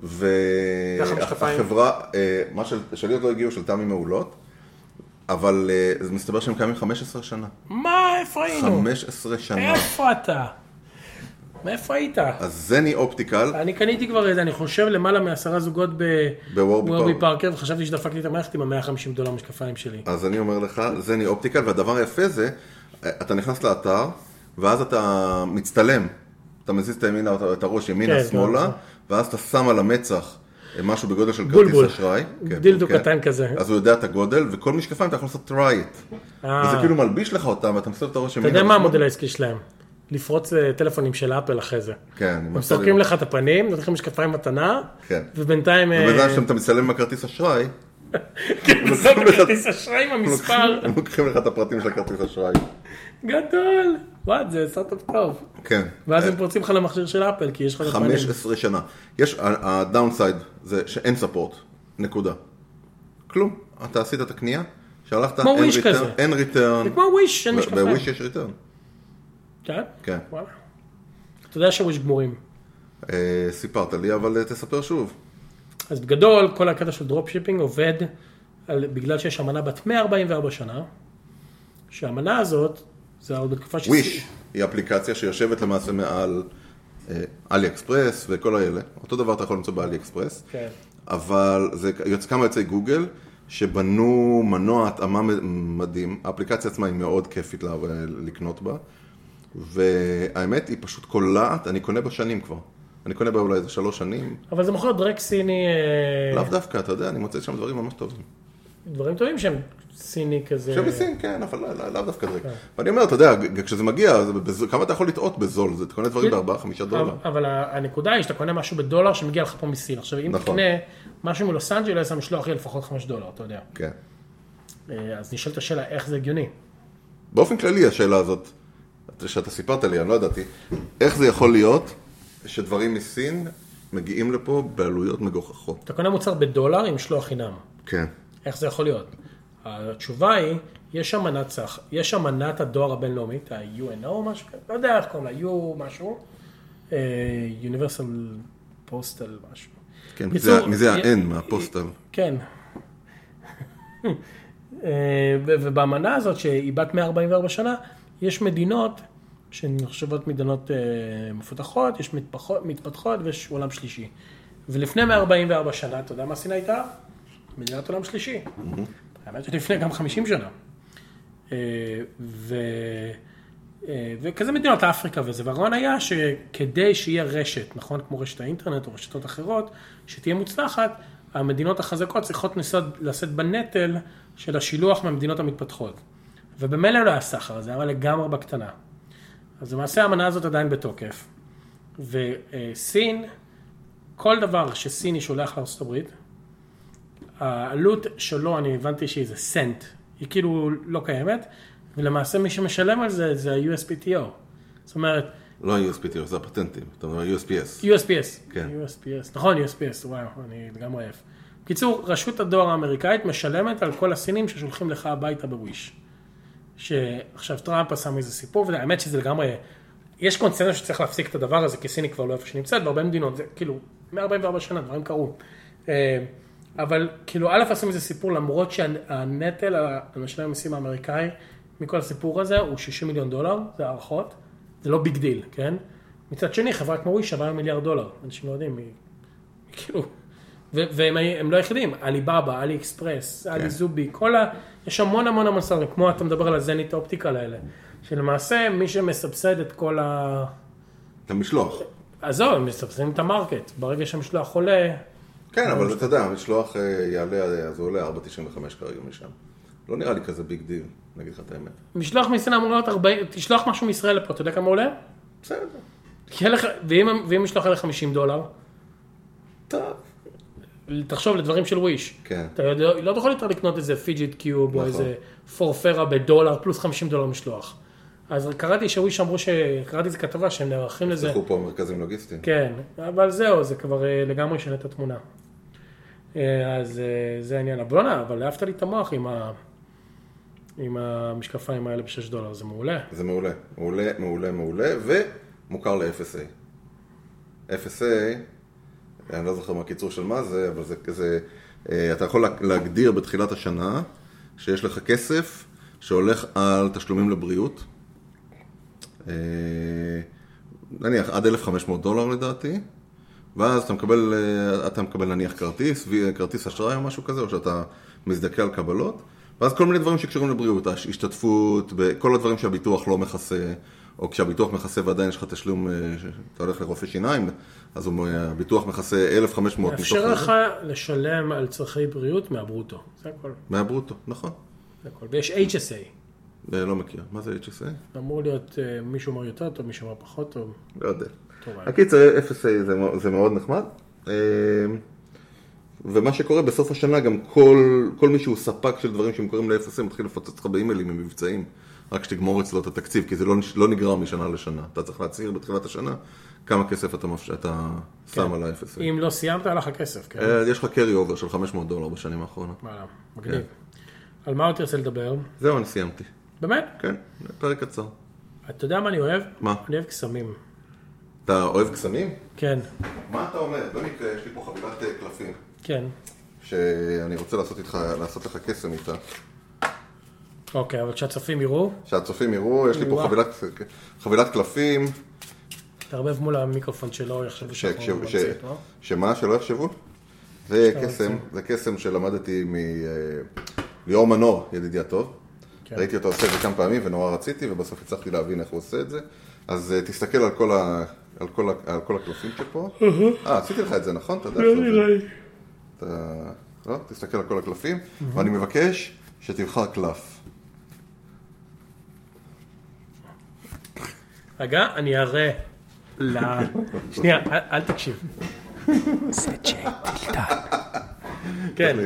והחברה, מה שלי עוד לא הגיעו, של תמי מעולות, אבל זה מסתבר שהם קיימים 15 שנה. מה? איפה היינו? 15 שנה. איפה אתה? מאיפה היית? אז זני אופטיקל. אני קניתי כבר איזה, אני חושב למעלה מ10 זוגות בוורבי פארקר, וחשבתי שדפקתי את המערכת עם $150 משקפיים שלי. אז אני אומר לך, זני אופטיקל, והדבר היפה זה, אתה נכנס לאתר, ואז אתה מצטלם. אתה מזיז את הראש ימינה, שמאלה, ואז אתה שם על המצח משהו בגודל של כרטיס אשראי. דילדו קטן כזה. אז הוא יודע את הגודל, וכל משקפיים אתה יכול לעשות try it. וזה כאילו מלביש לך אותם, ואתה מסתכל את הראש ימינה. אתה יודע מה המודל העסקי שלהם? לפרוץ טלפונים של אפל אחרי זה. כן. הם סורקים לך את הפנים, נותנים לך משקפיים מתנה, ובינתיים... ובינתיים שאתה מצלם עם הכרטיס אשראי, כן, זאת הכרטיס אשראי עם המספר. הם לוקחים לך את הפרטים של הכרטיס אשראי. גדול. וואט, זה סטארט-אפ טוב. כן. ואז הם פורצים לך למכשיר של אפל, כי יש לך... 15 שנה. יש, הדאונסייד זה שאין ספורט. נקודה. כלום. אתה עשית את הקנייה, שהלכת, אין ריטרן. זה כמו וויש, אין משקפיים. בוויש יש ריטרן. כן? כן. וואלה. אתה יודע שוויש גמורים. סיפרת לי, אבל תספר שוב. אז בגדול, כל הקטע של דרופ שיפינג עובד בגלל שיש אמנה בת 144 שנה, שהאמנה הזאת, זה עוד בתקופה של... וויש היא אפליקציה שיושבת למעשה מעל אלי אקספרס וכל האלה. אותו דבר אתה יכול למצוא באלי אקספרס. כן. אבל זה כמה יוצאי גוגל שבנו מנוע התאמה מדהים. האפליקציה עצמה היא מאוד כיפית לקנות בה. והאמת היא פשוט קולעת, אני קונה בשנים כבר. אני קונה בה אולי איזה 3 שנים. אבל זה מוכר דרק סיני... לאו דווקא, אתה יודע, אני מוצא שם דברים ממש טובים. דברים טובים שהם סיני כזה. שמסין, כן, אבל לאו דווקא דרק. ואני אומר, אתה יודע, כשזה מגיע, כמה אתה יכול לטעות בזול? זה קונה דברים ב$4-5. אבל הנקודה היא שאתה קונה משהו $1 שמגיע לך פה מסין. עכשיו, אם תקנה משהו מלוס אנג'לס, המשלוח יהיה לפחות $5, אתה יודע. כן. אז נשאלת השאלה, איך זה הגיוני? באופן כללי, השאלה הזאת, שאתה סיפרת לי, אני לא ידעתי, איך זה יכול להיות שדברים מסין מגיעים לפה בעלויות מגוחכות? אתה קונה מוצר $1 עם משלוח חינם. כן. איך זה יכול להיות? התשובה היא, יש אמנת הדואר הבינלאומית, ה-UNO או משהו, לא יודע איך קוראים לה, U משהו, Universal Postal משהו. כן, מזה ה-N מהפוסטל. כן. ובאמנה הזאת, שהיא בת 144 שנה, יש מדינות שנחשבות מדינות מפותחות, יש מתפתחות ויש עולם שלישי. ולפני 144 שנה, אתה יודע מה סין הייתה? מדינת עולם שלישי. האמת שלפני גם 50 שנה. וכזה מדינות אפריקה וזה. והרעיון היה שכדי שיהיה רשת, נכון, כמו רשת האינטרנט או רשתות אחרות, שתהיה מוצלחת, המדינות החזקות צריכות לשאת בנטל של השילוח מהמדינות המתפתחות. ובמילא לא היה סחר, זה היה לגמרי בקטנה. אז למעשה האמנה הזאת עדיין בתוקף. וסין, כל דבר שסיני שולח לארצות הברית, העלות שלו, אני הבנתי שהיא זה סנט, היא כאילו לא קיימת, ולמעשה מי שמשלם על זה, זה ה-USPTO. זאת אומרת... לא ה-USPTO, זה הפטנטים, אתה אומר USPS. USPS, כן. USPS, נכון, USPS, וואו, אני לגמרי עייף. בקיצור, רשות הדואר האמריקאית משלמת על כל הסינים ששולחים לך הביתה בוויש. שעכשיו טראמפ עשה מזה סיפור, והאמת שזה לגמרי... יש קונצנזוס שצריך להפסיק את הדבר הזה, כי סיני כבר לא איפה שנמצאת, בהרבה מדינות, זה כאילו, 144 שנה, דברים קרו. אבל כאילו, א' עשו מזה סיפור, למרות שהנטל על משלם המיסים האמריקאי, מכל הסיפור הזה, הוא $60 מיליון, זה הערכות, זה לא ביג דיל, כן? מצד שני, חברה כמו וויש שווה $1 מיליארד, אנשים לא יודעים, כאילו, והם לא יחידים, אליבאבא, אלי אקספרס, אלי זובי, יש המון סרטים, כמו אתה מדבר על הזנית האופטיקל האלה, שלמעשה מי שמסבסד את כל את המשלוח. אז זהו, הם מסבסדים את המרקט, ברגע שהמשלוח עולה... כן, אבל אתה יודע, המשלוח יעלה, אז הוא עולה 4.95 כרגע משם. לא נראה לי כזה ביג דיל, נגיד לך את האמת. משלוח מסין אמור להיות 40, תשלוח משהו מישראל לפה, אתה יודע כמה עולה? בסדר. ואם משלוח עלה $50? טוב. תחשוב לדברים של וויש. כן. אתה לא תוכל יותר לקנות איזה פיג'יט קיוב או איזה פורפרה $1 פלוס $50 משלוח. אז קראתי שוויש אמרו קראתי איזה כתבה שהם נערכים לזה. צריכו פה מרכזים לוגיסטיים. כן, אבל זהו, זה כבר לגמרי שנה את התמונה. אז זה העניין. אבל להפת לי את המוח עם המשקפיים האלה $6, זה מעולה. זה מעולה, מעולה, ומוכר ל-FSA. FSA, אני לא זוכר מה הקיצור של מה זה, אבל זה, אתה יכול להגדיר בתחילת השנה, שיש לך כסף שהולך על תשלומים לבריאות, נניח עד $1,500 לדעתי, ואז אתה מקבל נניח כרטיס אשראי או משהו כזה, או שאתה מזדכה על קבלות, ואז כל מיני דברים שקשורים לבריאות, השתתפות, כל הדברים שהביטוח לא מכסה, או כשהביטוח מכסה ועדיין יש לך תשלום, אתה הולך לרופא שיניים, אז הביטוח מכסה 1,500. מאפשר לך לשלם על צרכי בריאות מהברוטו, זה הכל. מהברוטו, נכון. זה הכל, ויש HSA. לא מכיר, מה זה HSA? אמור להיות מישהו אומר יותר טוב, מישהו אומר פחות טוב. לא יודע. הקיצר, FSA זה מאוד נחמד. ומה שקורה בסוף השנה, גם כל מי שהוא ספק של דברים שמקוראים ל-FSA, מתחיל לפוצץ לך באימיילים עם מבצעים, רק שתגמור אצלו את התקציב, כי זה לא נגרע משנה לשנה. אתה צריך להצהיר בתחילת השנה כמה כסף אתה שם על ה-FSA. אם לא סיימת, עליך כסף, כן? יש לך carry over של $500 בשנים האחרונות. מגניב. על מה עוד תרצה לדבר? זהו, אני סיימתי. באמת? כן, פרק קצר. אתה יודע מה אני אוהב? מה? אני אוהב קסמים. אתה אוהב קסמים? כן. מה אתה אומר? במקרה, יש לי פה חבילת קלפים. כן. שאני רוצה לעשות לך קסם איתה. אוקיי, אבל שהצופים יראו? שהצופים יראו, יש לי פה חבילת קלפים. תערבב מול המיקרופון שלו, יחשבו שאנחנו מרצית, לא? שמה? שלא יחשבו? זה קסם שלמדתי ליאור מנור, ידידי הטוב. ראיתי אותו עושה את זה כמה פעמים ונורא רציתי, ובסוף הצלחתי להבין איך הוא עושה את זה. אז תסתכל על כל הקלפים שפה. עשיתי לך את זה, נכון? אתה יודע. לא? תסתכל על כל הקלפים, ואני מבקש שתבחר קלף. רגע, אני אראה שנייה, אל תקשיב. זה ג'ק, כן.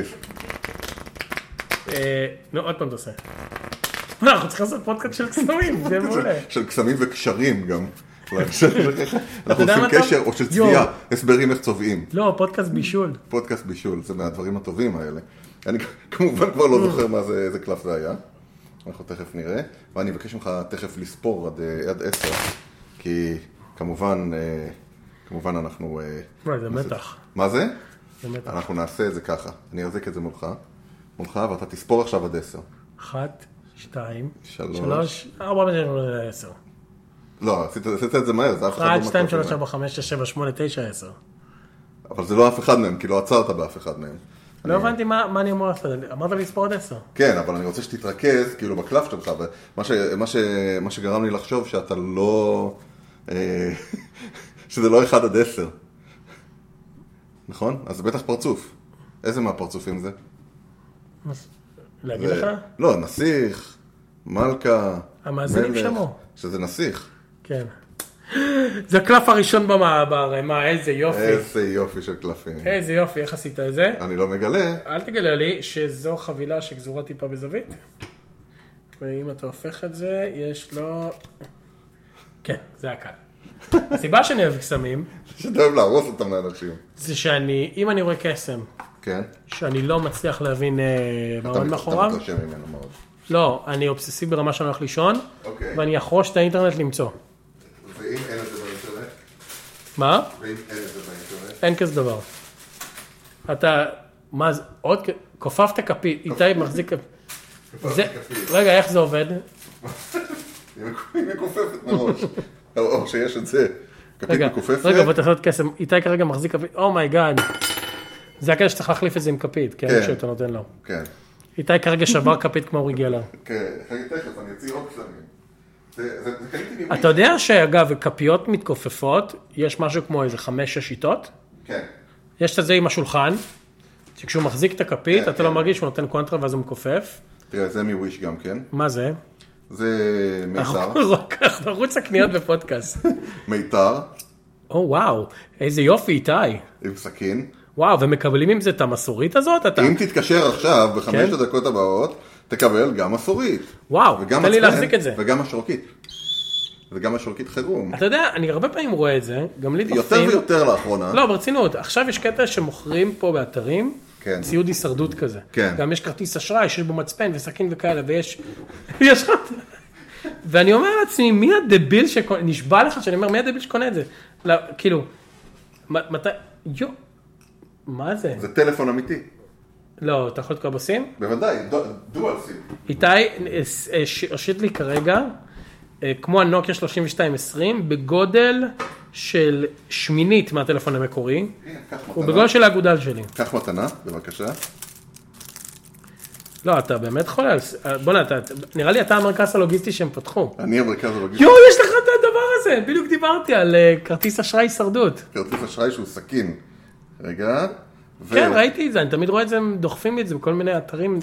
נו, עוד פעם תעשה. אנחנו צריכים לעשות פודקאסט של קסמים, זה מעולה. של קסמים וקשרים גם. אנחנו עושים קשר או של צביעה, הסברים איך צובעים. לא, פודקאסט בישול. פודקאסט בישול, זה מהדברים הטובים האלה. אני כמובן כבר לא זוכר מה זה, איזה קלף זה היה. אנחנו תכף נראה, ואני מבקש ממך תכף לספור עד 10, כי כמובן אנחנו... זה מתח. מה זה? זה מתח. אנחנו נעשה את זה ככה. אני אחזיק את זה מולך, ואתה תספור עכשיו עד 10. 1, 2, 3, 4, 10. לא, עשית את זה מהר, זה אף אחד לא 1, 2, 3, 4, 5, 6, 7, 8, 9, 10. אבל זה לא אף אחד מהם, כי לא עצרת באף אחד מהם. לא הבנתי מה אני אמור לעשות, אמרת לי לספור עד 10. כן, אבל אני רוצה שתתרכז כאילו בקלף שלך, ומה שגרם לי לחשוב שאתה לא... שזה לא 1 עד 10. נכון? אז זה בטח פרצוף. איזה מהפרצופים זה? להגיד לך? לא, נסיך, מלכה, המאזינים שמעו. שזה נסיך. כן. זה הקלף הראשון במעבר, מה, איזה יופי. איזה יופי של קלפים. איזה יופי, איך עשית את זה? אני לא מגלה. אל תגלה לי שזו חבילה שגזורה טיפה בזווית. ואם אתה הופך את זה, יש לו... כן, זה הקל. הסיבה שאני אוהב קסמים... שאתה אוהב להרוס אותם לאנשים. זה שאני, אם אני רואה קסם, כן. שאני לא מצליח להבין מה עומד מאחוריו. אתה מתרשם ממנו מאוד. לא, אני אובססיב ברמה שאני הולך לישון, ואני אחרוש את האינטרנט למצוא. ואם אין את זה באינטרנט? מה? ואם אין את זה באינטרנט? אין כזה דבר. אתה, מה זה, עוד, כופפת כפית, איתי מחזיק כפית. רגע, איך זה עובד? היא מכופפת מראש. או שיש את זה. כפית מכופפת. רגע, בוא תעשה את קסם. איתי כרגע מחזיק כפית, אומייגאד. זה הכלל שצריך להחליף את זה עם כפית, כן? שאתה נותן לו. כן. איתי כרגע שבר כפית כמו אורי גלר. כן, תכף, אני אציא עוד קסמים. אתה יודע שאגב, כפיות מתכופפות, יש משהו כמו איזה 5-6 שיטות? כן. יש את זה עם השולחן, שכשהוא מחזיק את הכפית, אתה לא מרגיש שהוא נותן קונטרה ואז הוא מכופף. תראה, זה מוויש גם כן. מה זה? זה מיתר. אנחנו ערוץ הקניות בפודקאסט. מיתר. או וואו, איזה יופי איתי. עם סכין. וואו, ומקבלים עם זה את המסורית הזאת? אם תתקשר עכשיו, ב5 הדקות הבאות, תקבל גם מסורית. וואו, תן לי להחזיק את זה. וגם השורקית. וגם השורקית חירום. אתה יודע, אני הרבה פעמים רואה את זה, גם לי דוחפים. יותר ויותר לאחרונה. לא, ברצינות, עכשיו יש קטע שמוכרים פה באתרים, ציוד הישרדות כזה. גם יש כרטיס אשראי שיש בו מצפן וסכין וכאלה, ויש... ואני אומר לעצמי, מי הדביל שקונה, נשבע לך שאני אומר, מי הדביל שקונה את זה? כאילו, מתי... מה זה? זה טלפון אמיתי. לא, אתה יכול לתקוע בסים? בוודאי, דואל סים. איתי, הושיט לי כרגע, כמו הנוקיה 3220, בגודל של שמינית מהטלפון המקורי. הוא בגודל של האגודל שלי. קח מתנה, בבקשה. לא, אתה באמת חולה. בוא'נה, נראה לי אתה המרכז הלוגיסטי שהם פתחו. אני המרכז הלוגיסטי. יואו, יש לך את הדבר הזה. בדיוק דיברתי על כרטיס אשראי הישרדות. כרטיס אשראי שהוא סכין. רגע. כן, ראיתי את זה. אני תמיד רואה את זה, הם דוחפים לי את זה בכל מיני אתרים.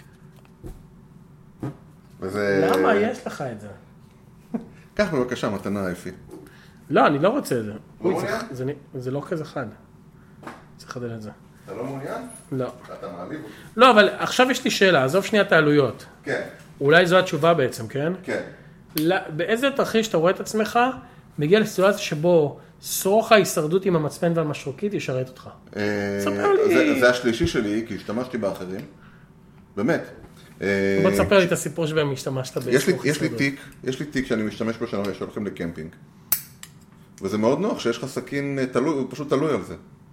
למה יש לך את זה? קח בבקשה מתנה, אפי. לא, אני לא רוצה את זה. לא מעוניין? זה לא כזה חד. צריך לחדל את זה. אתה לא מעוניין? לא. אתה מעליב אותי. לא, אבל עכשיו יש לי שאלה, עזוב שנייה את העלויות. כן. אולי זו התשובה בעצם, כן? כן. באיזה תרחיש אתה רואה את עצמך, מגיע לסיטואציה שבו שרוך ההישרדות עם המצפן והמשרוקית ישרת אותך? ספר לי. זה השלישי שלי, כי השתמשתי באחרים. באמת. בוא תספר לי את הסיפור שבהם השתמשת בשרוך הישרדות. יש לי תיק שאני משתמש בו שהולכים לקמפינג. וזה מאוד נוח שיש לך סכין תלוי, הוא פשוט תלוי על זה.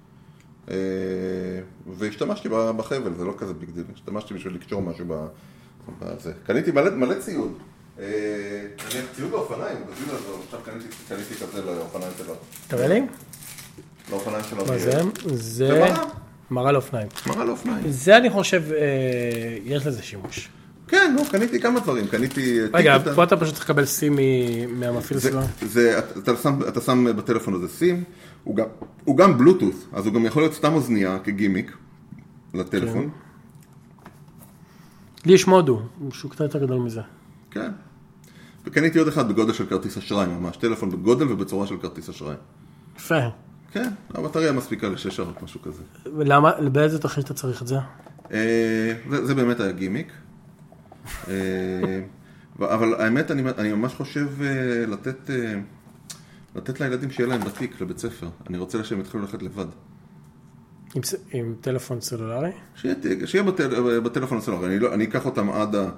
והשתמשתי בחבל, זה לא כזה ביג דיל. השתמשתי בשביל לקשור משהו בזה. קניתי מלא ציוד. ציוד לאופניים, בזיל הזה, עכשיו קניתי כזה לאופניים שלו. תראה לי? לאופניים שלו. מה זה? זה מראה לאופניים. מראה לאופניים. זה אני חושב, יש לזה שימוש. כן, נו, קניתי כמה דברים, קניתי... רגע, פה אתה פשוט צריך לקבל סים מהמפעיל שלו. אתה שם בטלפון הזה סים, הוא גם בלוטות', אז הוא גם יכול להיות סתם אוזנייה כגימיק, לטלפון. לי יש מודו, הוא שוק קצת יותר גדול מזה. כן. וקניתי עוד אחד בגודל של כרטיס אשראי ממש, טלפון בגודל ובצורה של כרטיס אשראי. יפה. כן, הבטריה מספיקה ל6 שעות, משהו כזה. ולמה, באיזה תרחיש אתה צריך את זה? זה באמת היה גימיק. אבל האמת, אני ממש חושב לתת לילדים שיהיה להם בתיק לבית ספר. אני רוצה שהם יתחילו ללכת לבד. עם טלפון סלולרי? שיהיה בטלפון הסלולרי. אני אקח אותם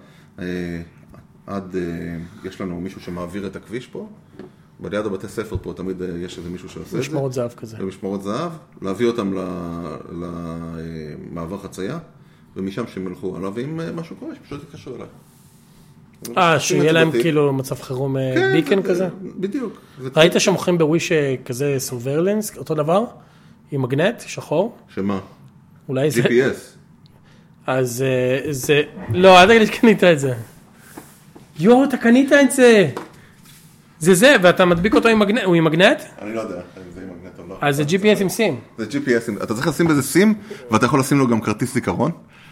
עד, יש לנו מישהו שמעביר את הכביש פה. בליד הבתי ספר פה תמיד יש איזה מישהו שעושה את זה. משמרות זהב כזה. משמרות זהב, להביא אותם למעבר חצייה, ומשם שהם ילכו עליו, ואם משהו קורה, שפשוט יתקשרו אליי. שיהיה להם כאילו מצב חירום ביקן כזה? בדיוק. ראית שמוכרים בוויש כזה סורבילנס, אותו דבר? עם מגנט, שחור? שמה? אולי זה... GPS. אז זה... לא, עד הגיל קנית את זה. יו, אתה קנית את זה! זה, ואתה מדביק אותו עם מגנט, הוא עם מגנט? אני לא יודע אם זה עם מגנט או לא. אז זה GPS עם סים. זה GPS, אתה צריך לשים בזה סים, ואתה יכול לשים לו גם כרטיס זיכרון.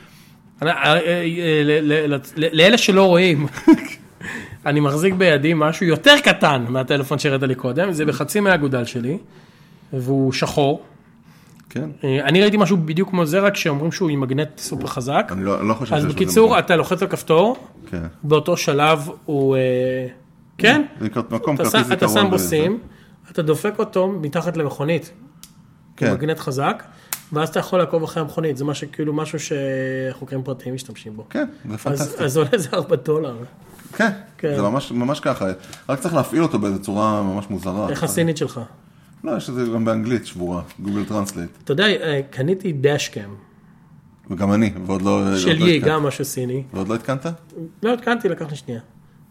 לאלה שלא רואים, אני מחזיק בידי משהו יותר קטן מהטלפון שהראית לי קודם, זה בחצי מהאגודל שלי, והוא שחור. כן. אני ראיתי משהו בדיוק כמו זה, רק שאומרים שהוא עם מגנט סופר חזק. אני לא חושב שיש אז לזה בקיצור, אתה לוחץ על כפתור, באותו שלב הוא... כן? אתה שם בו סים, אתה דופק אותו מתחת למכונית, עם מגנט חזק, ואז אתה יכול לעקוב אחרי המכונית, זה משהו שחוקרים פרטיים משתמשים בו. כן, זה פנטסטי. אז עולה זה $4. כן, זה ממש ככה, רק צריך להפעיל אותו באיזו צורה ממש מוזרה. איך הסינית שלך? לא, יש את זה גם באנגלית שבורה, גוגל טרנסלייט. אתה יודע, קניתי דשקאם. וגם אני, ועוד לא... שלי, גם משהו סיני. ועוד לא התקנת? לא התקנתי, לקח לי שנייה.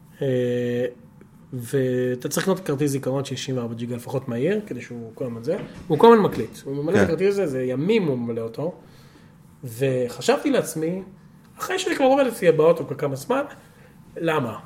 ואתה צריך לקנות כרטיס זיכרון 64 ג'יגה לפחות מהיר, כדי שהוא כל הזמן זה. הוא כל הזמן מקליט. הוא ממלא את הכרטיס הזה, זה ימים הוא ממלא אותו. וחשבתי לעצמי, אחרי שאני כבר עובד אצלי באוטו כל כמה זמן, למה?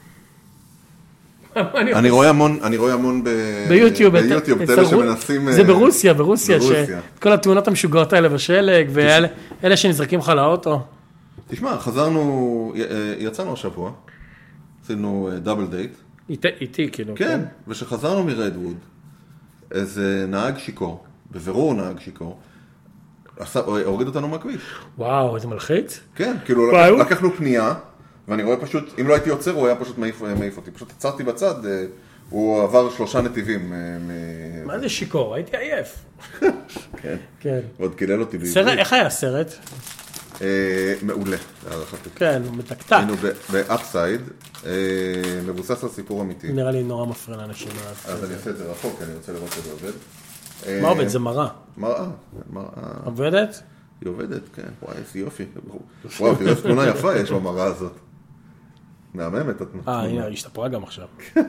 אני רואה המון ביוטיוב, אלה שמנסים... זה ברוסיה, שכל התאונות המשוגעות האלה בשלג, ואלה שנזרקים לך לאוטו. תשמע, יצאנו השבוע, עשינו דאבל דייט. איתי, כאילו. כן, ושחזרנו מרדווד, איזה נהג שיקור, בבירור נהג שיקור, הוריד אותנו מהכביש. וואו, איזה מלחיץ. כן, כאילו לקחנו פנייה, ואני רואה פשוט, אם לא הייתי יוצר, הוא היה פשוט מעיף אותי. פשוט עצרתי בצד, הוא עבר 3 נתיבים. מה זה שיקור? הייתי עייף. כן. כן. ועוד קילל אותי בעברית. איך היה הסרט? מעולה, להערכתי. כן, הוא מתקתק. היינו באפסייד, מבוסס על סיפור אמיתי. נראה לי נורא מפריע לאנשים. אז אני אעשה את זה רחוק, אני רוצה לראות שזה עובד. מה עובד? זה מראה. מראה. עובדת? היא עובדת, כן. וואי, איזה יופי. וואו, תראה תמונה יפה יש במראה הזאת. מהממת התמונה. הנה, השתפרה גם עכשיו.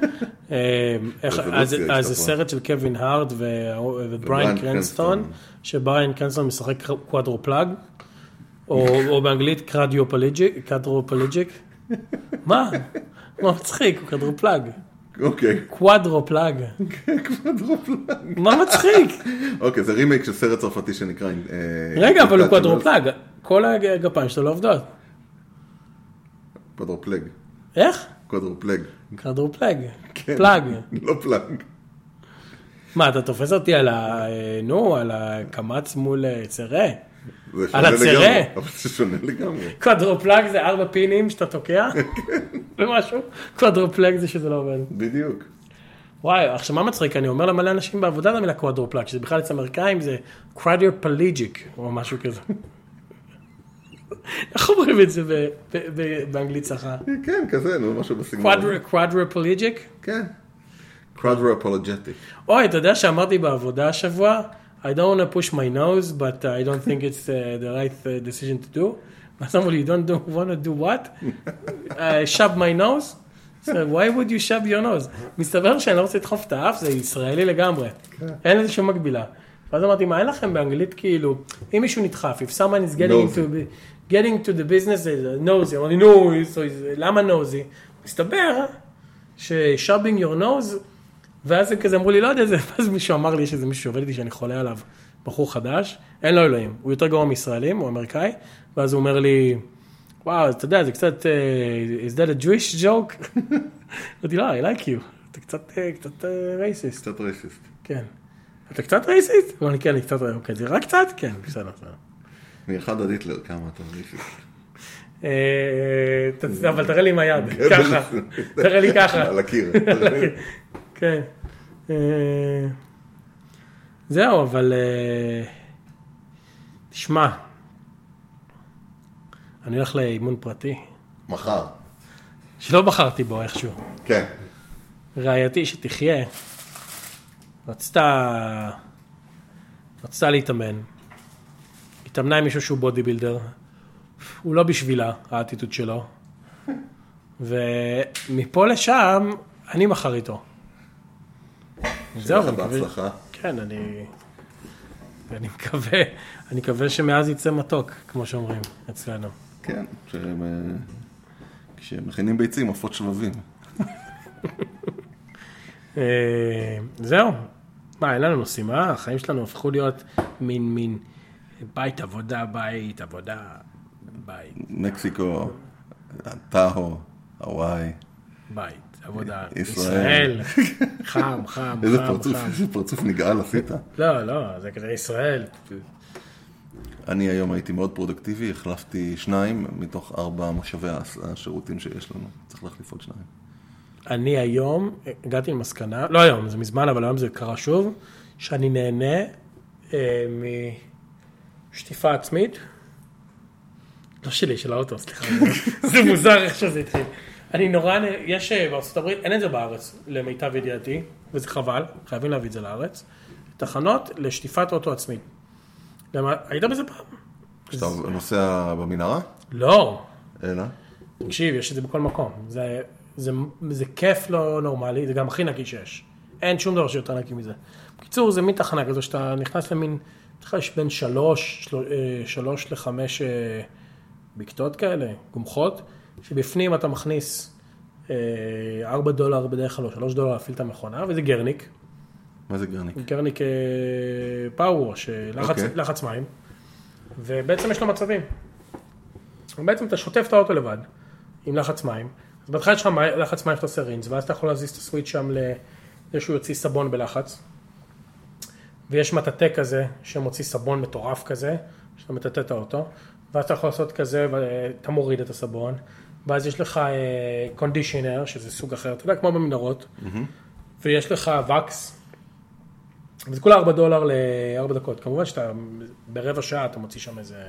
אז זה סרט של קווין הארד ובריין קרנסטון, שבריין קרנסטון משחק קוואדרופלאג, או באנגלית קוואדרופלג'יק. מה? מה מצחיק? הוא קוואדרופלאג. אוקיי. קוואדרופלאג. קוואדרופלאג. מה מצחיק? אוקיי, זה רימייק של סרט צרפתי שנקרא... רגע, אבל הוא קוואדרופלאג. כל הגפיים שלו לא עובדות. קוואדרופלג. איך? קוואדרופלג. קוואדרופלג. פלאג. לא פלאג. מה, אתה תופס אותי על הקמץ מול צרה? על הצרה? אבל זה שונה לגמרי. קוואדרופלג זה 4 פינים שאתה תוקע? ומשהו? קוואדרופלג זה שזה לא עובד. בדיוק. וואי, עכשיו מה מצחיק? אני אומר למלא אנשים בעבודה למילה קוואדרופלג, שזה בכלל אצל אמריקאים זה קוואדרופלג'יק, או משהו כזה. איך אומרים את זה באנגלית צחה? כן, כזה, נו, משהו בסגנון. קוואדרופלג'יק? כן. קוואדרופלג'טיק. אוי, אתה יודע שאמרתי בעבודה השבוע, I don't want to push my nose, but I don't think it's the right decision to do. אז אמרו לי, you don't want to do what? shove my nose? So why would you shove your nose? מסתבר שאני לא רוצה לדחוף את האף, זה ישראלי לגמרי. אין לזה שום מקבילה. ואז אמרתי, מה אין לכם באנגלית כאילו, אם מישהו נדחף, if someone is getting to the business, nosy, אמרתי, no, למה nosy? מסתבר ש-shoving your nose, ואז הם כזה אמרו לי, לא יודע, ואז מישהו אמר לי שזה מישהו שעובד איתי שאני חולה עליו, בחור חדש, אין לו אלוהים, הוא יותר גרוע מישראלים, הוא אמריקאי, ואז הוא אומר לי, וואו, אתה יודע, זה קצת, is that a Jewish joke? אמרתי, לא, I like you, אתה קצת רייסיסט. קצת רייסיסט. כן. אתה קצת רייסיסט? הוא אומר לי, כן, אני קצת רייסיסט. זה רק קצת? כן, בסדר. מאחד עד היטלר, כמה אתה רייסיסט. אבל תראה לי עם היד, ככה. תראה לי ככה. על הקיר. כן. זהו, אבל... תשמע, אני הולך לאימון פרטי. מחר. שלא בחרתי בו איכשהו. כן. רעייתי שתחיה, רצתה להתאמן. התאמנה עם מישהו שהוא בודי בילדר. הוא לא בשבילה, האטיטוד שלו. ומפה לשם, אני מחר איתו. זהו, בהצלחה. כן, אני מקווה שמאז יצא מתוק, כמו שאומרים אצלנו. כן, כשמכינים ביצים, עפות שלבים. זהו. מה, אין לנו נושאים, החיים שלנו הפכו להיות מין בית עבודה, בית עבודה, בית. מקסיקו, טאהו, הוואי. בית, עבודה. ישראל. חם. איזה פרצוף נגעל עשית? לא, זה כזה ישראל. אני היום הייתי מאוד פרודקטיבי, החלפתי 2 מתוך 4 מושבי השירותים שיש לנו. צריך להחליף עוד 2. אני היום הגעתי למסקנה, לא היום, זה מזמן, אבל היום זה קרה שוב, שאני נהנה משטיפה עצמית. לא שלי, של האוטו, סליחה. זה מוזר איך שזה התחיל. אני נורא, יש בארצות הברית, אין את זה בארץ, למיטב ידיעתי, וזה חבל, חייבים להביא את זה לארץ, תחנות לשטיפת אוטו עצמית. היית בזה פעם? שאתה נוסע במנהרה? לא. אלא? תקשיב, יש את זה בכל מקום. זה כיף לא נורמלי, זה גם הכי נקי שיש. אין שום דבר שיותר נקי מזה. בקיצור, זה מין תחנה כזו שאתה נכנס למין, יש בין 3 ל-5 בקתות כאלה, גומחות, שבפנים אתה מכניס $4 בדרך כלל, $3 להפעיל את המכונה, וזה גרניק. מה זה גרניק? גרניק פאוור, לחץ מים, ובעצם יש לו מצבים. ובעצם אתה שוטף את האוטו לבד, עם לחץ מים, אז בהתחלה יש לך לחץ מים שאתה עושה רינס, ואז אתה יכול להזיז את הסוויץ' שם שהוא יוציא סבון בלחץ, ויש מטאטא כזה שמוציא סבון מטורף כזה, שאתה מטאטא את האוטו, ואז אתה יכול לעשות כזה ואתה מוריד את הסבון, ואז יש לך קונדישיונר, שזה סוג אחר, אתה יודע, כמו במנהרות, ויש לך וקס, וזה כולה $4 ל4 דקות. כמובן שאתה ברבע שעה אתה מוציא שם איזה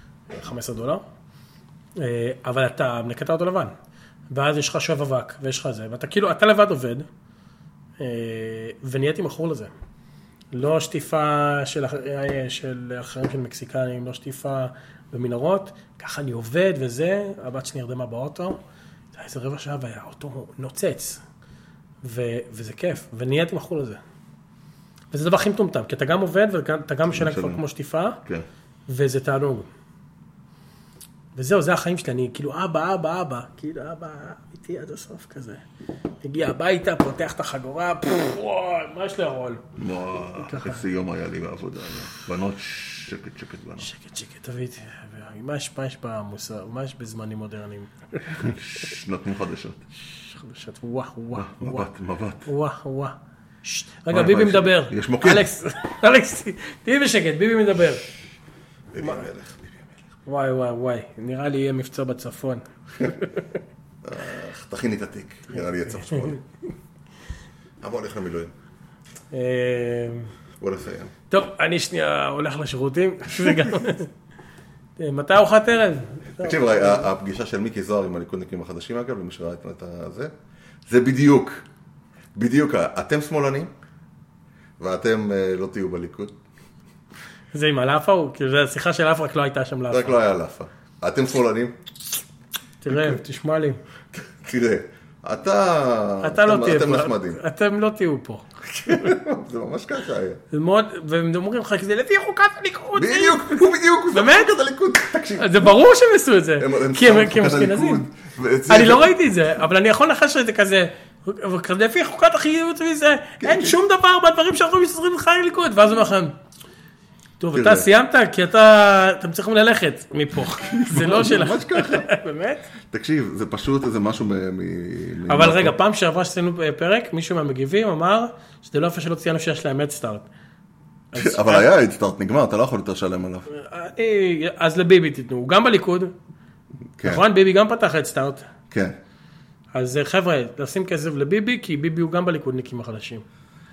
$15, אבל אתה מנקטע אותו לבן. ואז יש לך שואב אבק, ויש לך זה, ואתה כאילו, אתה לבד עובד, ונהייתי מכור לזה. לא שטיפה של אחרים של מקסיקנים, לא שטיפה במנהרות, ככה אני עובד וזה, הבת שלי נרדמה באוטו, זה היה איזה רבע שעה והאוטו נוצץ, וזה כיף, ונהייתי מכור לזה. וזה דבר הכי מטומטם, כי אתה גם עובד ואתה גם משנה כבר כמו שטיפה, וזה תענוג. וזהו, זה החיים שלי, אני כאילו אבא, כאילו אבא איתי עד הסוף כזה. הגיע הביתה, פותח את החגורה, מה יש להרול? חצי יום היה לי בעבודה, בנות שקט בנות. שקט, תביא, מה יש במוסר, מה יש בזמנים מודרניים? נותנים חדשות. מבט. רגע, ביבי מדבר. יש מוקד. אלכס, תהי בשקט, ביבי מדבר. ביבי המלך. וואי, נראה לי יהיה מבצע בצפון. תכיני את התיק, נראה לי יהיה צפון. אבל הולך למילואים. בוא נסיים. טוב, אני שנייה הולך לשירותים. מתי ארוחת ערב? תקשיב, הפגישה של מיקי זוהר עם הליכודניקים החדשים, אגב, למי שראה את זה, זה בדיוק, אתם שמאלנים, ואתם לא תהיו בליכוד. זה עם הלאפה, כאילו זה השיחה של לאפה, רק לא הייתה שם לאפה. רק לא היה לאפה. אתם שמאלנים? תראה, תשמע לי. תראה, אתם נחמדים. אתם לא תהיו פה. זה ממש ככה היה. זה מאוד, והם אומרים לך, זה לפי חוקת הליכוד. בדיוק, באמת? חוקת הליכוד. תקשיב. זה ברור שהם עשו את זה. כי הם אשכנזים. אני לא ראיתי את זה, אבל אני יכול לחש את זה כזה, לפי חוקת החיוב וזה, אין שום דבר בדברים שאנחנו מסתדרים לך לליכוד. ואז הוא אומר לכם, טוב, אתה סיימת, כי אתם צריכים ללכת מפה. זה לא שלך. ממש ככה. באמת? תקשיב, זה פשוט איזה משהו אבל רגע, פעם שעברה שעשינו פרק, מישהו מהמגיבים אמר, שזה לא יפה שלא ציינו שיש להם הדסטארט. אבל היה הדסטארט, נגמר, אתה לא יכול יותר לשלם עליו. אז לביבי תיתנו, הוא גם בליכוד. נכון, ביבי גם פתח הדסטארט. כן. אז חבר'ה, לשים כסף לביבי, כי ביבי הוא גם בליכודניקים החדשים.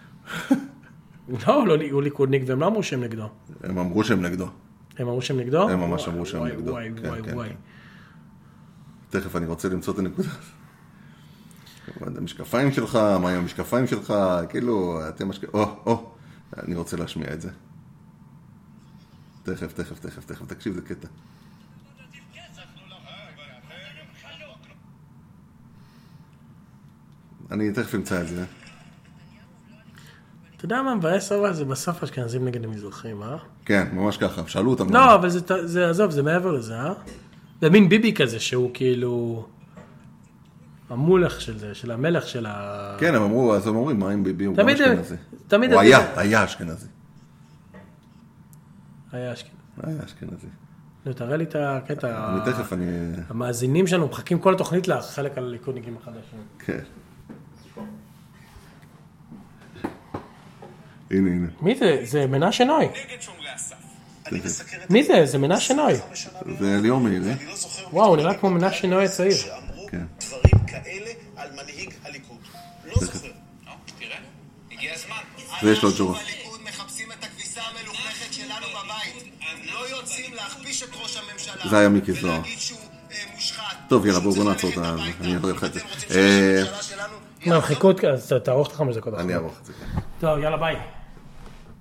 לא, הוא ליכודניק, והם לא אמרו שהם נגדו. הם אמרו שהם נגדו. הם אמרו שהם נגדו? הם ממש אמרו שהם נגדו. וואי. תכף אני רוצה למצוא את הנקודה. המשקפיים שלך, מה עם המשקפיים שלך, כאילו, אתם אני רוצה להשמיע את זה. תכף, תקשיב, זה קטע. אני תכף אמצא את זה. אתה יודע מה מבאס אבל זה בסוף אשכנזים נגד המזרחים, אה? כן, ממש ככה, שאלו אותם. לא, אבל זה, עזוב, זה מעבר לזה, אה? זה מין ביבי כזה שהוא כאילו המולך של זה, של המלך של ה... כן, הם אמרו, אז הם אומרים, מה עם ביבי? הוא גם אשכנזי. תמיד... הוא היה אשכנזי. היה אשכנזי. היה אשכנזי. נו, תראה לי את הקטע... אני תכף, המאזינים שלנו מחכים כל התוכנית לחלק על הליכודניקים החדשים. כן. הנה. מי זה? זה מנשה נוי. מי זה? זה מנשה נוי. זה אליאור מאירי. וואו, נראה כמו מנשה נוי הצעיר. כן. דברים כאלה על מנהיג הליכוד. לא זוכר. תראה, הגיע הזמן. ויש לו ג'ורה. הליכוד מחפשים את הכביסה המלוכלכת שלנו בבית. לא יוצאים להכפיש את ראש הממשלה. זה היה מיקי זוהר. ולהגיד שהוא מושחת. טוב, יאללה, בואו נעצור את זה. אני אראה לך את זה. אתם רוצים שהממשלה שלנו... לא, חיכות, אז תערוך את 5 דקות. אני אערוך את זה. טוב, יאללה, ביי.